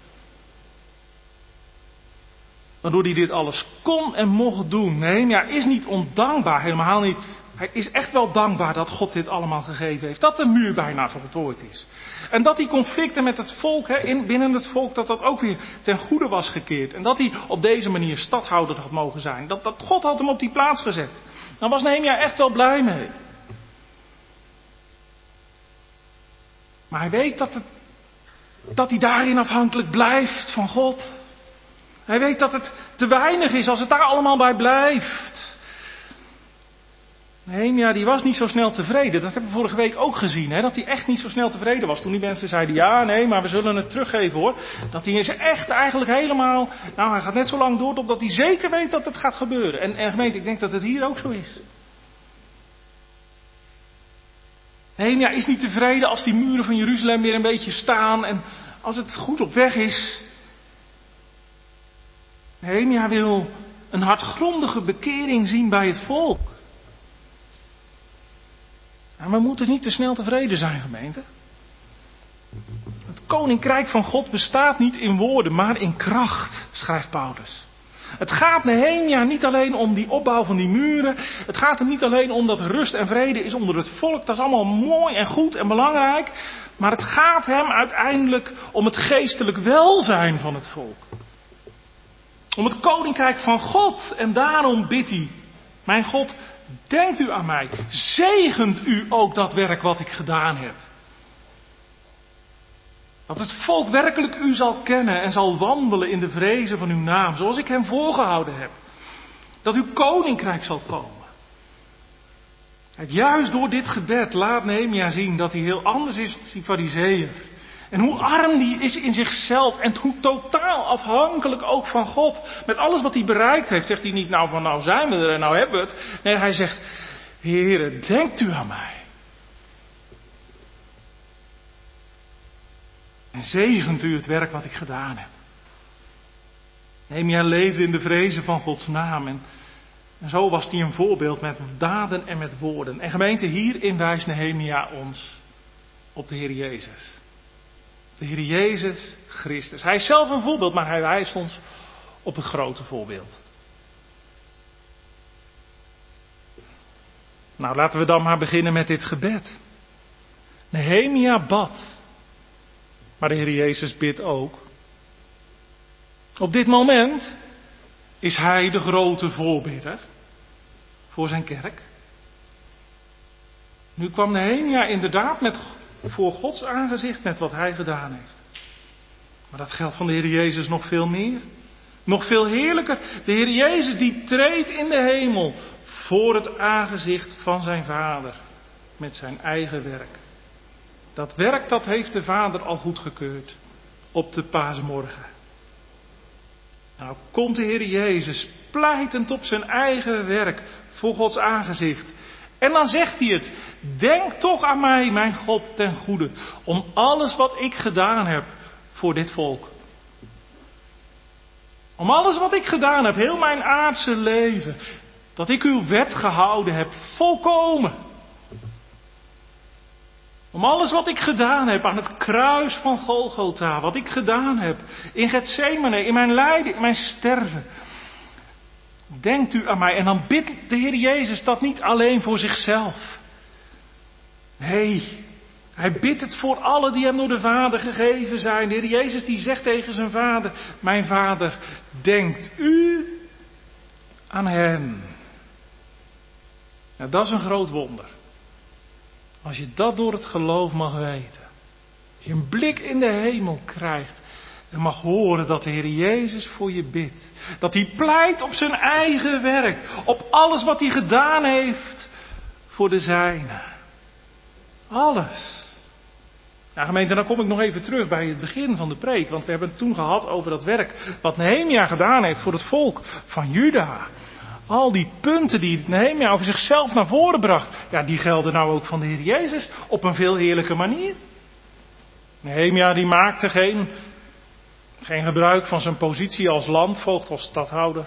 Waardoor hij dit alles kon en mocht doen. Nehemia is niet ondankbaar, helemaal niet. Hij is echt wel dankbaar dat God dit allemaal gegeven heeft. Dat de muur bijna voltooid is. En dat die conflicten met het volk, binnen het volk, dat ook weer ten goede was gekeerd. En dat hij op deze manier stadhouder had mogen zijn. Dat God had hem op die plaats gezet. Daar was Nehemia echt wel blij mee. Maar hij weet dat hij daarin afhankelijk blijft van God. Hij weet dat het te weinig is als het daar allemaal bij blijft. Nehemia die was niet zo snel tevreden. Dat hebben we vorige week ook gezien. Dat hij echt niet zo snel tevreden was. Toen die mensen zeiden, ja, nee, maar we zullen het teruggeven hoor. Dat hij is echt eigenlijk helemaal... Nou, hij gaat net zo lang door totdat hij zeker weet dat het gaat gebeuren. En gemeente, ik denk dat het hier ook zo is. Nehemia is niet tevreden als die muren van Jeruzalem weer een beetje staan. En als het goed op weg is. Nehemia wil een hartgrondige bekering zien bij het volk. En we moeten niet te snel tevreden zijn, gemeente. Het koninkrijk van God bestaat niet in woorden, maar in kracht, schrijft Paulus. Het gaat Nehemia niet alleen om die opbouw van die muren. Het gaat hem niet alleen om dat er rust en vrede is onder het volk. Dat is allemaal mooi en goed en belangrijk. Maar het gaat hem uiteindelijk om het geestelijk welzijn van het volk. Om het koninkrijk van God. En daarom bidt hij: mijn God, denkt u aan mij. Zegent u ook dat werk wat ik gedaan heb. Dat het volk werkelijk u zal kennen en zal wandelen in de vrezen van uw naam. Zoals ik hem voorgehouden heb. Dat uw koninkrijk zal komen. Juist door dit gebed laat Nehemia zien dat hij heel anders is dan die farizeeër. En hoe arm die is in zichzelf. En hoe totaal afhankelijk ook van God. Met alles wat hij bereikt heeft, zegt hij niet nou van nou zijn we er en nou hebben we het. Nee, hij zegt: Heere, denkt u aan mij. En zegent u het werk wat ik gedaan heb. Nehemia leefde in de vrezen van Gods naam. En zo was hij een voorbeeld met daden en met woorden. En gemeente, hierin wijst Nehemia ons op de Heer Jezus. De Heer Jezus Christus. Hij is zelf een voorbeeld, maar hij wijst ons op een grote voorbeeld. Nou, laten we dan maar beginnen met dit gebed. Nehemia bad. Maar de Heer Jezus bidt ook. Op dit moment is hij de grote voorbidder voor zijn kerk. Nu kwam Nehemia inderdaad voor Gods aangezicht met wat hij gedaan heeft. Maar dat geldt van de Heer Jezus nog veel meer. Nog veel heerlijker. De Heer Jezus die treedt in de hemel voor het aangezicht van zijn Vader met zijn eigen werk. Dat werk dat heeft de Vader al goedgekeurd op de paasmorgen. Nou komt de Heer Jezus pleitend op zijn eigen werk voor Gods aangezicht. En dan zegt hij het. Denk toch aan mij, mijn God, ten goede. Om alles wat ik gedaan heb voor dit volk. Om alles wat ik gedaan heb, heel mijn aardse leven. Dat ik uw wet gehouden heb, volkomen. Om alles wat ik gedaan heb aan het kruis van Golgotha. Wat ik gedaan heb in Getsemane, in mijn lijden, in mijn sterven. Denkt u aan mij. En dan bidt de Heer Jezus dat niet alleen voor zichzelf. Nee, hij bidt het voor allen die hem door de Vader gegeven zijn. De Heer Jezus die zegt tegen zijn Vader. Mijn Vader, denkt u aan hen. Nou, dat is een groot wonder. Als je dat door het geloof mag weten. Als je een blik in de hemel krijgt. En mag horen dat de Heer Jezus voor je bidt. Dat hij pleit op zijn eigen werk. Op alles wat hij gedaan heeft voor de zijnen. Alles. Ja, gemeente, dan kom ik nog even terug bij het begin van de preek. Want we hebben het toen gehad over dat werk wat Nehemia gedaan heeft voor het volk van Juda. Al die punten die Nehemia over zichzelf naar voren bracht. Ja, die gelden nou ook van de Heer Jezus op een veel heerlijke manier. Nehemia die maakte geen gebruik van zijn positie als landvoogd, als stadhouder.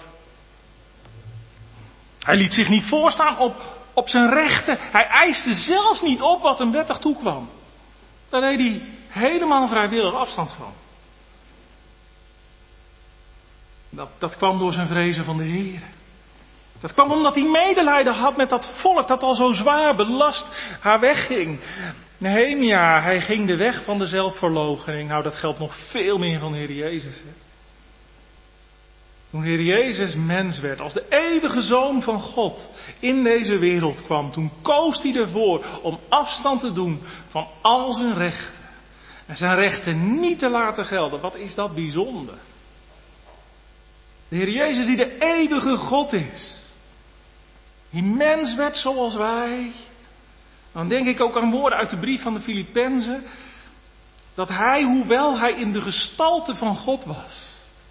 Hij liet zich niet voorstaan op zijn rechten. Hij eiste zelfs niet op wat hem wettig toekwam. Daar deed hij helemaal vrijwillig afstand van. Dat kwam door zijn vrezen van de Heer. Dat kwam omdat hij medelijden had met dat volk dat al zo zwaar belast haar wegging. Nehemia, hij ging de weg van de zelfverloochening. Nou, dat geldt nog veel meer van de Heer Jezus. Hè? Toen de Heer Jezus mens werd, als de eeuwige Zoon van God in deze wereld kwam, toen koos hij ervoor om afstand te doen van al zijn rechten. En zijn rechten niet te laten gelden. Wat is dat bijzonder. De Heer Jezus die de eeuwige God is. Die mens werd zoals wij. Dan denk ik ook aan woorden uit de brief van de Filippenzen. Dat hij, hoewel hij in de gestalte van God was.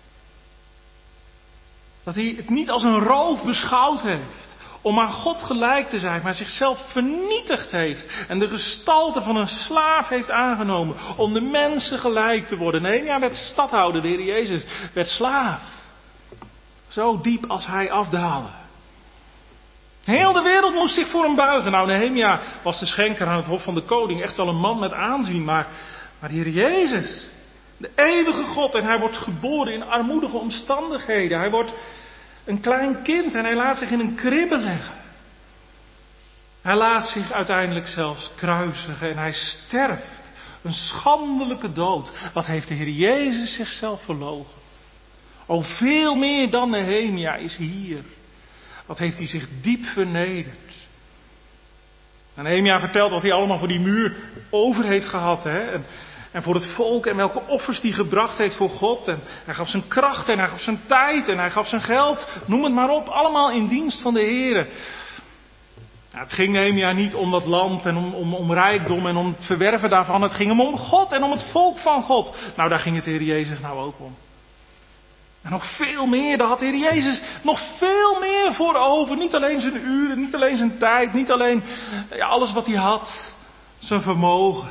Dat hij het niet als een roof beschouwd heeft. Om aan God gelijk te zijn. Maar zichzelf vernietigd heeft. En de gestalte van een slaaf heeft aangenomen. Om de mensen gelijk te worden. Nehemia werd stadhouder. De Heer Jezus werd slaaf. Zo diep als hij afdaalde. Heel de wereld moest zich voor hem buigen. Nou, Nehemia was de schenker aan het hof van de koning. Echt wel een man met aanzien. Maar de Heer Jezus, de eeuwige God. En hij wordt geboren in armoedige omstandigheden. Hij wordt een klein kind en hij laat zich in een kribbe leggen. Hij laat zich uiteindelijk zelfs kruisigen en hij sterft. Een schandelijke dood. Wat heeft de Heer Jezus zichzelf verloochend? O, veel meer dan Nehemia is hier. Wat heeft hij zich diep vernederd. En Nehemia vertelt wat hij allemaal voor die muur over heeft gehad. Hè? En voor het volk en welke offers hij gebracht heeft voor God. En hij gaf zijn kracht en hij gaf zijn tijd en hij gaf zijn geld. Noem het maar op, allemaal in dienst van de Heer. Nou, het ging Nehemia niet om dat land en om rijkdom en om het verwerven daarvan. Het ging hem om God en om het volk van God. Nou, daar ging het de Heer Jezus nou ook om. En nog veel meer, daar had de Heer Jezus nog veel meer voor over. Niet alleen zijn uren, niet alleen zijn tijd, niet alleen alles wat hij had. Zijn vermogen.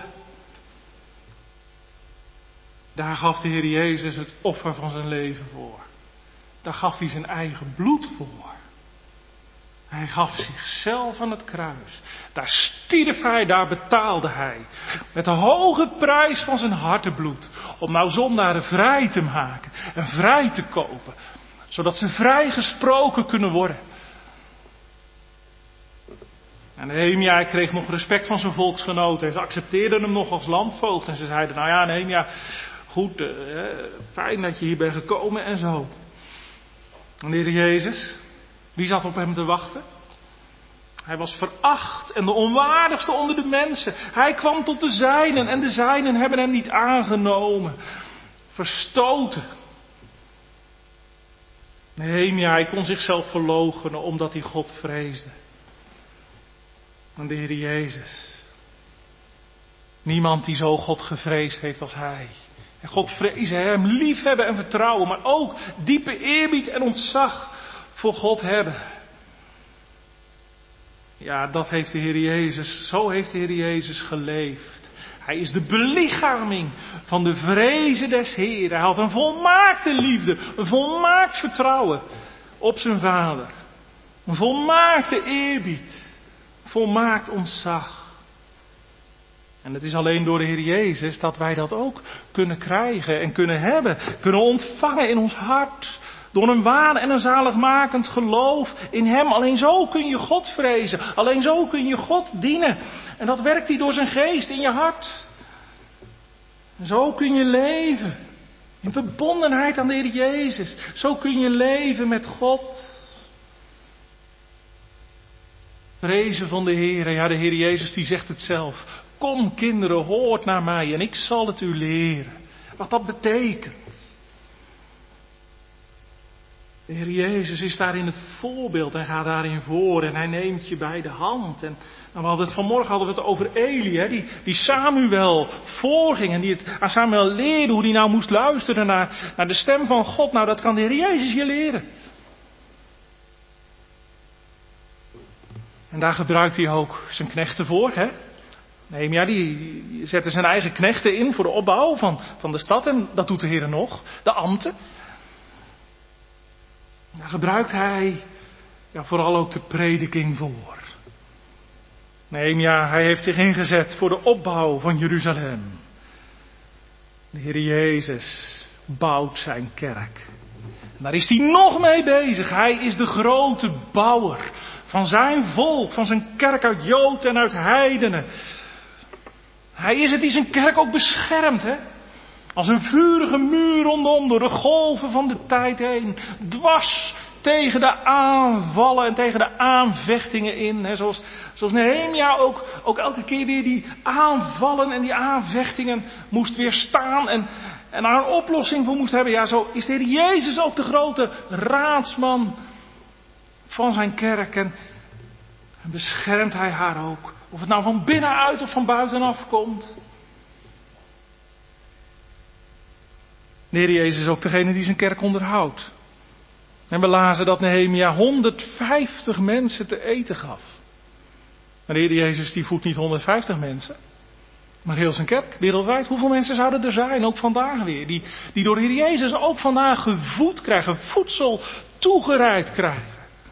Daar gaf de Heer Jezus het offer van zijn leven voor. Daar gaf hij zijn eigen bloed voor. Hij gaf zichzelf aan het kruis. Daar stierf hij, daar betaalde hij. Met de hoge prijs van zijn hartebloed. Om nou zondaren vrij te maken en vrij te kopen. Zodat ze vrijgesproken kunnen worden. En Nehemia kreeg nog respect van zijn volksgenoten. En ze accepteerden hem nog als landvoogd. En ze zeiden, nou ja Nehemia, goed, fijn dat je hier bent gekomen en zo. En de Heer Jezus, wie zat op hem te wachten? Hij was veracht en de onwaardigste onder de mensen. Hij kwam tot de zijnen en de zijnen hebben hem niet aangenomen. Verstoten. Nehemia, hij kon zichzelf verloochenen omdat hij God vreesde. En de Heer Jezus. Niemand die zo God gevreesd heeft als hij. En God vrezen, hem liefhebben en vertrouwen. Maar ook diepe eerbied en ontzag voor God hebben. Ja, dat heeft de Heer Jezus, zo heeft de Heer Jezus geleefd. Hij is de belichaming van de vrezen des Heeren. Hij had een volmaakte liefde, een volmaakt vertrouwen op zijn Vader. Een volmaakte eerbied, volmaakt ontzag. En het is alleen door de Heer Jezus dat wij dat ook kunnen krijgen en kunnen hebben, kunnen ontvangen in ons hart. Door een waar en een zaligmakend geloof in Hem. Alleen zo kun je God vrezen. Alleen zo kun je God dienen. En dat werkt hij door zijn geest in je hart. En zo kun je leven. In verbondenheid aan de Heer Jezus. Zo kun je leven met God. Vrezen van de Heer. Ja, de Heer Jezus die zegt het zelf. Kom kinderen, hoort naar mij en ik zal het u leren. Wat dat betekent. De Heer Jezus is daarin het voorbeeld en gaat daarin voor en hij neemt je bij de hand. En vanmorgen hadden we het over Eli, hè, die Samuel voorging en die het aan Samuel leerde hoe hij nou moest luisteren naar de stem van God. Nou, dat kan de Heer Jezus je leren. En daar gebruikt hij ook zijn knechten voor, hè. Nehemia die zette zijn eigen knechten in voor de opbouw van de stad en dat doet de Heer nog, de ambten. Daar gebruikt hij vooral ook de prediking voor. Nehemia, hij heeft zich ingezet voor de opbouw van Jeruzalem. De Heer Jezus bouwt zijn kerk. En daar is hij nog mee bezig. Hij is de grote bouwer van zijn volk, van zijn kerk uit Jood en uit heidenen. Hij is het die zijn kerk ook beschermt, hè? Als een vurige muur rondom door de golven van de tijd heen. Dwars tegen de aanvallen en tegen de aanvechtingen in. Hè, zoals Nehemia ook elke keer weer die aanvallen en die aanvechtingen moest weerstaan. En daar een oplossing voor moest hebben. Ja, zo is de Heer Jezus ook de grote raadsman van zijn kerk. En beschermt hij haar ook. Of het nou van binnenuit of van buitenaf komt. De Heer Jezus is ook degene die zijn kerk onderhoudt. En we lazen dat Nehemia 150 mensen te eten gaf. Maar de Heer Jezus die voedt niet 150 mensen. Maar heel zijn kerk, wereldwijd. Hoeveel mensen zouden er zijn, ook vandaag weer. Die door de Heer Jezus ook vandaag gevoed krijgen. Voedsel toegereikt krijgen.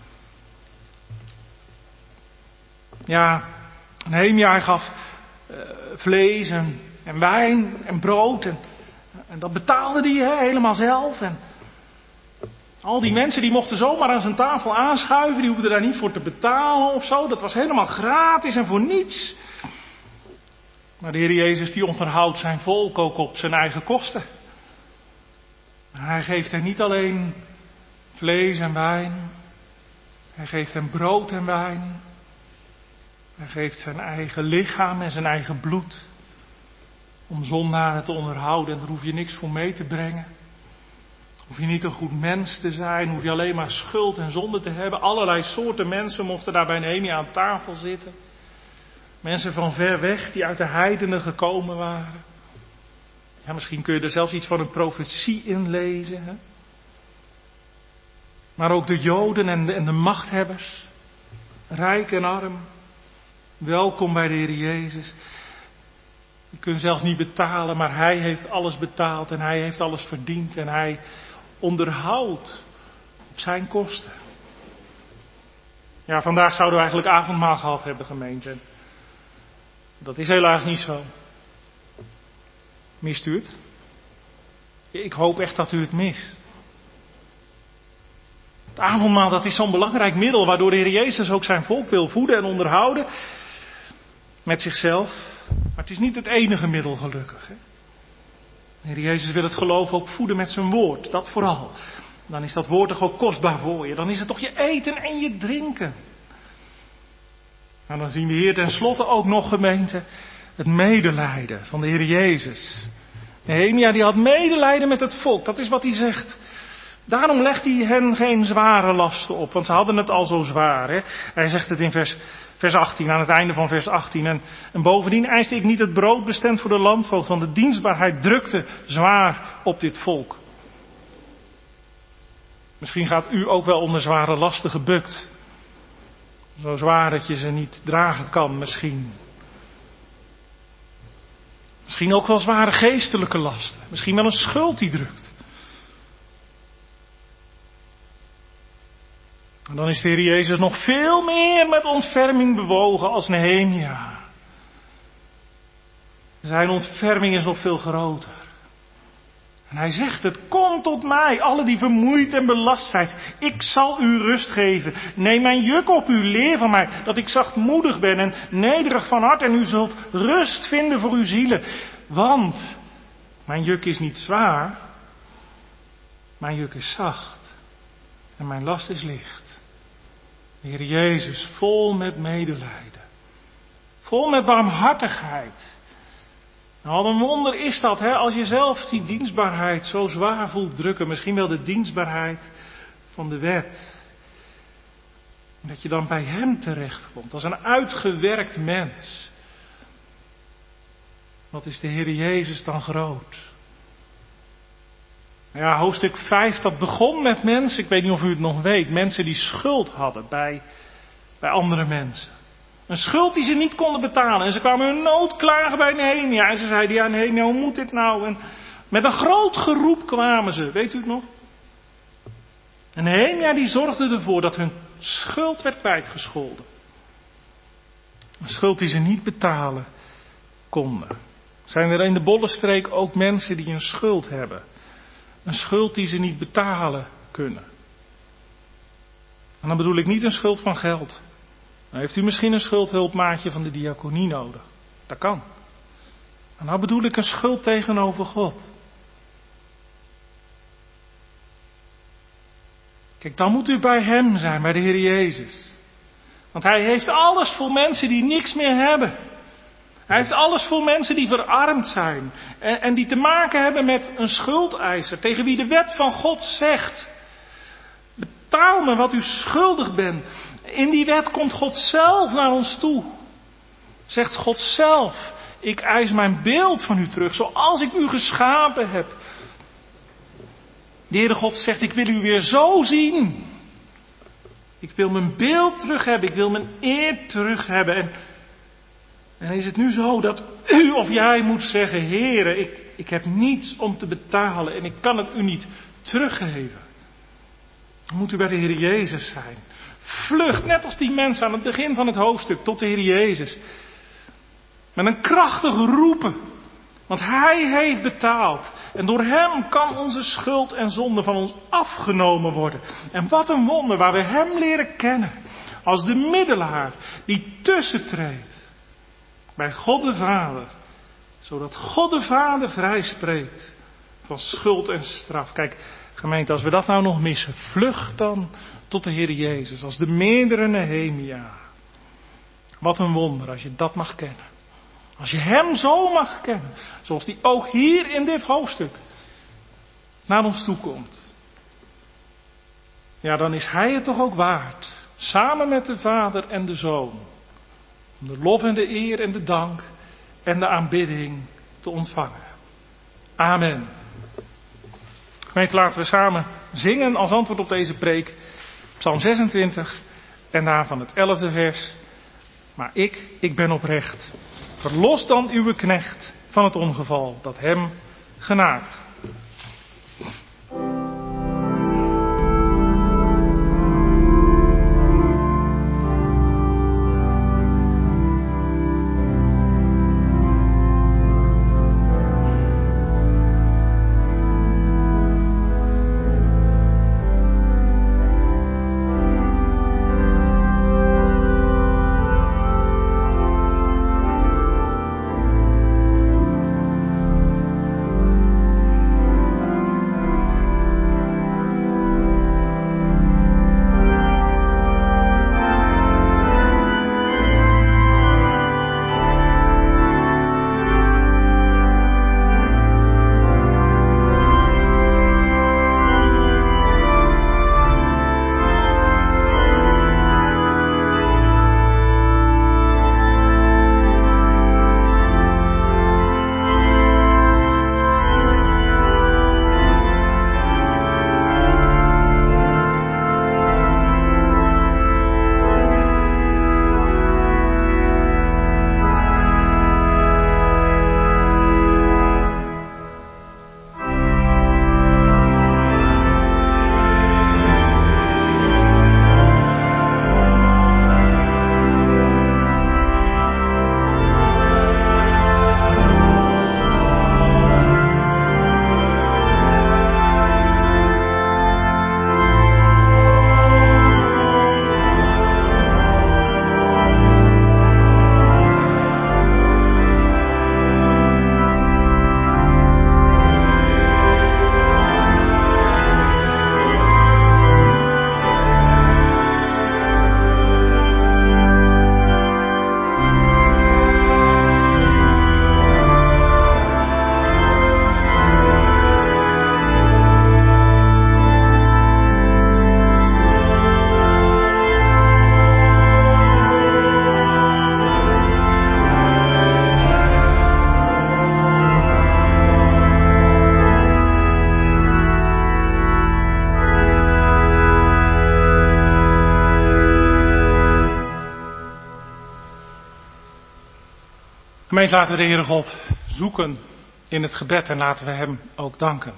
Ja, Nehemia gaf vlees en wijn en brood en dat betaalde hij helemaal zelf. En al die mensen die mochten zomaar aan zijn tafel aanschuiven. Die hoefden daar niet voor te betalen of zo. Dat was helemaal gratis en voor niets. Maar de Heer Jezus die onderhoudt zijn volk ook op zijn eigen kosten. Hij geeft hen niet alleen vlees en wijn. Hij geeft hen brood en wijn. Hij geeft zijn eigen lichaam en zijn eigen bloed. Om zondaren te onderhouden. En daar hoef je niks voor mee te brengen. Hoef je niet een goed mens te zijn. Hoef je alleen maar schuld en zonde te hebben. Allerlei soorten mensen mochten daar bij Nehemia aan tafel zitten. Mensen van ver weg die uit de heidenen gekomen waren. Ja, misschien kun je er zelfs iets van een profetie in lezen. Hè? Maar ook de Joden en de machthebbers, rijk en arm, welkom bij de Heer Jezus. Je kunt zelfs niet betalen, maar Hij heeft alles betaald en Hij heeft alles verdiend en Hij onderhoudt op zijn kosten. Ja, vandaag zouden we eigenlijk avondmaal gehad hebben, gemeente. Dat is helaas niet zo. Mist u het? Ik hoop echt dat u het mist. Het avondmaal, dat is zo'n belangrijk middel waardoor de Heer Jezus ook zijn volk wil voeden en onderhouden met zichzelf. Maar het is niet het enige middel, gelukkig. Hè? De Heer Jezus wil het geloof ook voeden met zijn woord, dat vooral. Dan is dat woord toch ook kostbaar voor je. Dan is het toch je eten en je drinken. En dan zien we hier tenslotte ook nog, gemeente, het medelijden van de Heer Jezus. Nehemia die had medelijden met het volk, dat is wat hij zegt. Daarom legt hij hen geen zware lasten op, want ze hadden het al zo zwaar. Hè? Hij zegt het in vers 18, aan het einde van vers 18. En bovendien eiste ik niet het brood bestemd voor de landvoogd, want de dienstbaarheid drukte zwaar op dit volk. Misschien gaat u ook wel onder zware lasten gebukt. Zo zwaar dat je ze niet dragen kan, misschien. Misschien ook wel zware geestelijke lasten. Misschien wel een schuld die drukt. En dan is de Heer Jezus nog veel meer met ontferming bewogen als Nehemia. Zijn ontferming is nog veel groter. En hij zegt het, kom tot mij, alle die vermoeid en belast zijn. Ik zal u rust geven. Neem mijn juk op u, leer van mij, dat ik zachtmoedig ben en nederig van hart. En u zult rust vinden voor uw zielen. Want mijn juk is niet zwaar, mijn juk is zacht. En mijn last is licht. De Heer Jezus, vol met medelijden. Vol met barmhartigheid. Nou, wat een wonder is dat, hè? Als je zelf die dienstbaarheid zo zwaar voelt drukken. Misschien wel de dienstbaarheid van de wet. En dat je dan bij Hem terechtkomt. Als een uitgewerkt mens. Wat is de Heer Jezus dan groot? Ja, hoofdstuk 5, dat begon met mensen, ik weet niet of u het nog weet, mensen die schuld hadden bij andere mensen. Een schuld die ze niet konden betalen. En ze kwamen hun nood klagen bij Nehemia. En ze zeiden, ja Nehemia, hoe moet dit nou? En met een groot geroep kwamen ze, weet u het nog? En Nehemia die zorgde ervoor dat hun schuld werd kwijtgescholden. Een schuld die ze niet betalen konden. Zijn er in de Bollenstreek ook mensen die een schuld hebben? Een schuld die ze niet betalen kunnen. En dan bedoel ik niet een schuld van geld. Dan heeft u misschien een schuldhulpmaatje van de diaconie nodig. Dat kan. En nou bedoel ik een schuld tegenover God. Kijk, dan moet u bij Hem zijn, bij de Heer Jezus. Want Hij heeft alles voor mensen die niks meer hebben. Hij heeft alles voor mensen die verarmd zijn. En die te maken hebben met een schuldeiser. Tegen wie de wet van God zegt. Betaal me wat u schuldig bent. In die wet komt God zelf naar ons toe. Zegt God zelf. Ik eis mijn beeld van u terug. Zoals ik u geschapen heb. De Heere God zegt, ik wil u weer zo zien. Ik wil mijn beeld terug hebben. Ik wil mijn eer terug hebben. En is het nu zo dat u of jij moet zeggen, Heere, ik heb niets om te betalen en ik kan het u niet teruggeven. Dan moet u bij de Heer Jezus zijn. Vlucht, net als die mensen aan het begin van het hoofdstuk, tot de Heer Jezus. Met een krachtig roepen. Want Hij heeft betaald. En door Hem kan onze schuld en zonde van ons afgenomen worden. En wat een wonder waar we Hem leren kennen. Als de middelaar die tussentreedt. Bij God de Vader. Zodat God de Vader vrij spreekt. Van schuld en straf. Kijk, gemeente, als we dat nou nog missen. Vlucht dan tot de Heer Jezus. Als de meerdere Nehemia. Wat een wonder als je dat mag kennen. Als je Hem zo mag kennen. Zoals die ook hier in dit hoofdstuk naar ons toe komt. Ja, dan is Hij het toch ook waard. Samen met de Vader en de Zoon. Om de lof en de eer en de dank en de aanbidding te ontvangen. Amen. Gemeente, laten we samen zingen als antwoord op deze preek Psalm 26 en daarvan het 11e vers. Maar ik ben oprecht. Verlos dan uw knecht van het ongeval dat hem genaakt. Gemeente, laten we de Heere God zoeken in het gebed en laten we Hem ook danken.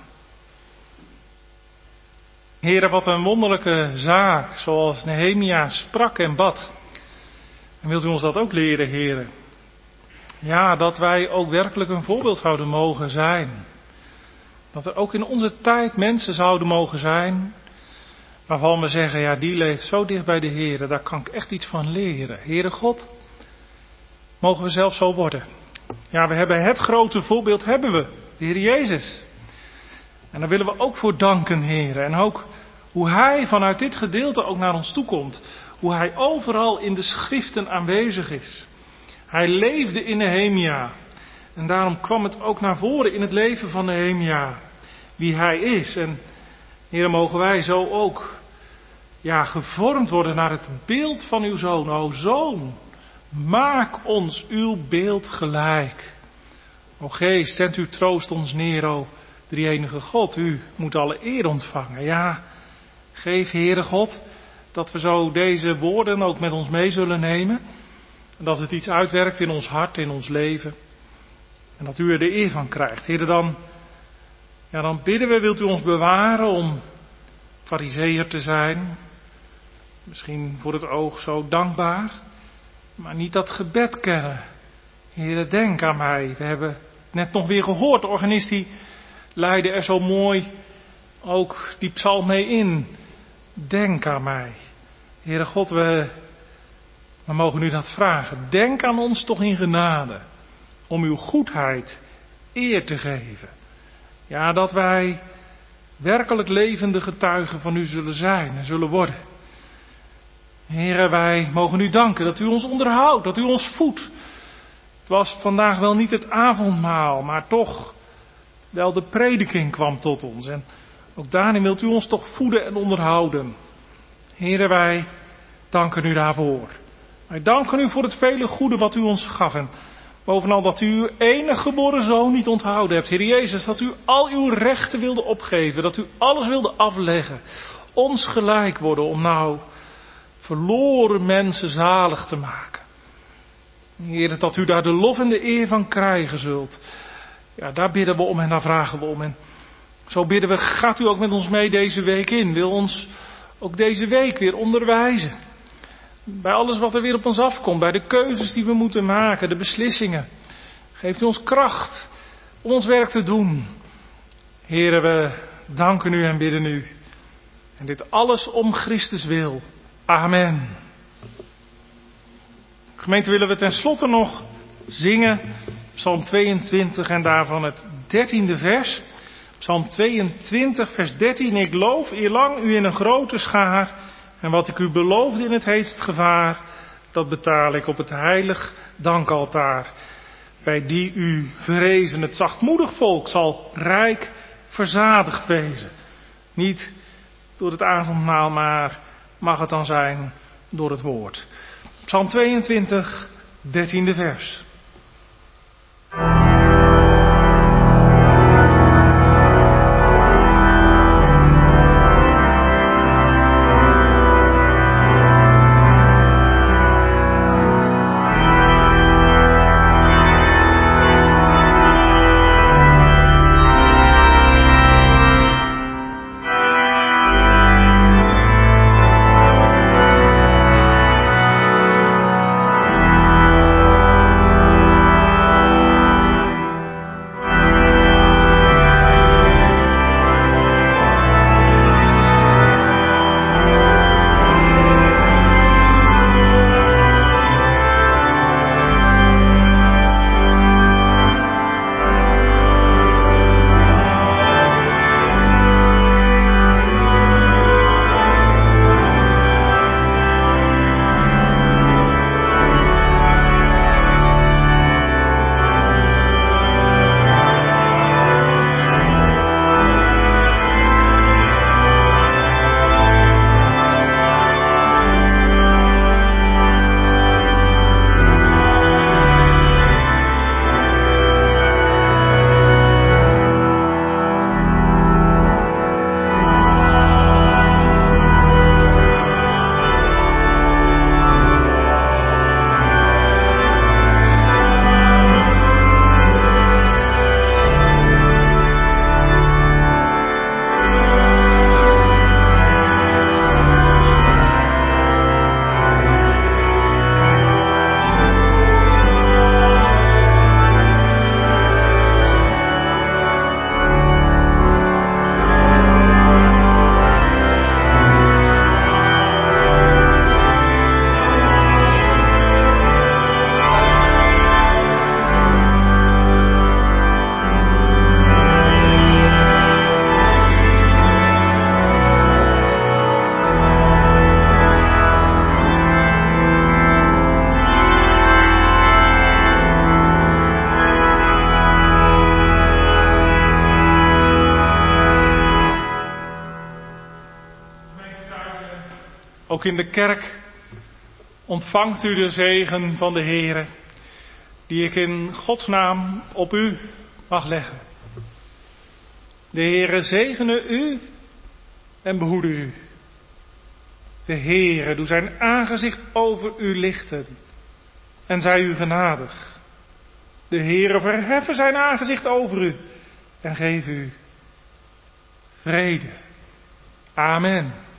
Heere, wat een wonderlijke zaak, zoals Nehemia sprak en bad. En wilt u ons dat ook leren, Heere? Ja, dat wij ook werkelijk een voorbeeld zouden mogen zijn. Dat er ook in onze tijd mensen zouden mogen zijn, waarvan we zeggen, ja, die leeft zo dicht bij de Heere, daar kan ik echt iets van leren. Heere God, mogen we zelf zo worden. Ja, we hebben het grote voorbeeld, hebben we, de Heer Jezus. En daar willen we ook voor danken, Heere. En ook hoe Hij vanuit dit gedeelte ook naar ons toe komt. Hoe Hij overal in de schriften aanwezig is. Hij leefde in Nehemia. En daarom kwam het ook naar voren in het leven van Nehemia. Wie Hij is. En Heere, mogen wij zo ook gevormd worden naar het beeld van uw Zoon. O Zoon, maak ons uw beeld gelijk. O Geest, zend uw troost ons neer, o drie-enige God. U moet alle eer ontvangen. Ja, geef, Heere God, dat we zo deze woorden ook met ons mee zullen nemen. En dat het iets uitwerkt in ons hart, in ons leven. En dat u er de eer van krijgt. Heere, dan bidden we, wilt u ons bewaren om farizeeër te zijn. Misschien voor het oog zo dankbaar. Maar niet dat gebed kennen. Heere, denk aan mij. We hebben net nog weer gehoord, de organist die leidde er zo mooi ook die psalm mee in. Denk aan mij. Heere God, we mogen u dat vragen. Denk aan ons toch in genade. Om uw goedheid eer te geven. Ja, dat wij werkelijk levende getuigen van u zullen zijn en zullen worden. Heere, wij mogen u danken dat u ons onderhoudt, dat u ons voedt. Het was vandaag wel niet het avondmaal, maar toch wel de prediking kwam tot ons. En ook daarin wilt u ons toch voeden en onderhouden. Heere, wij danken u daarvoor. Wij danken u voor het vele goede wat u ons gaf. En Bovenal dat u uw enige geboren zoon niet onthouden hebt. Heer Jezus, dat u al uw rechten wilde opgeven. Dat u alles wilde afleggen. Ons gelijk worden om nou verloren mensen zalig te maken. Heer, dat u daar de lof en de eer van krijgen zult. Ja, daar bidden we om en daar vragen we om. En zo bidden we, gaat u ook met ons mee deze week in. Wil ons ook deze week weer onderwijzen. Bij alles wat er weer op ons afkomt. Bij de keuzes die we moeten maken. De beslissingen. Geeft u ons kracht om ons werk te doen. Heren, we danken u en bidden u. En dit alles om Christus wil. Amen. Gemeente, willen we tenslotte nog zingen. Psalm 22 en daarvan het 13e vers. Psalm 22 vers 13. Ik loof eerlang u in een grote schaar. En wat ik u beloofde in het heetst gevaar. Dat betaal ik op het heilig dankaltaar. Bij die u vrezen het zachtmoedig volk zal rijk verzadigd wezen. Niet door het avondmaal, maar mag het dan zijn door het woord. Psalm 22, 13e vers. Ook in de kerk ontvangt u de zegen van de Heere, die ik in Gods naam op u mag leggen. De Heere zegene u en behoede u. De Heere doe zijn aangezicht over u lichten en zij u genadig. De Heere verheffen zijn aangezicht over u en geef u vrede. Amen.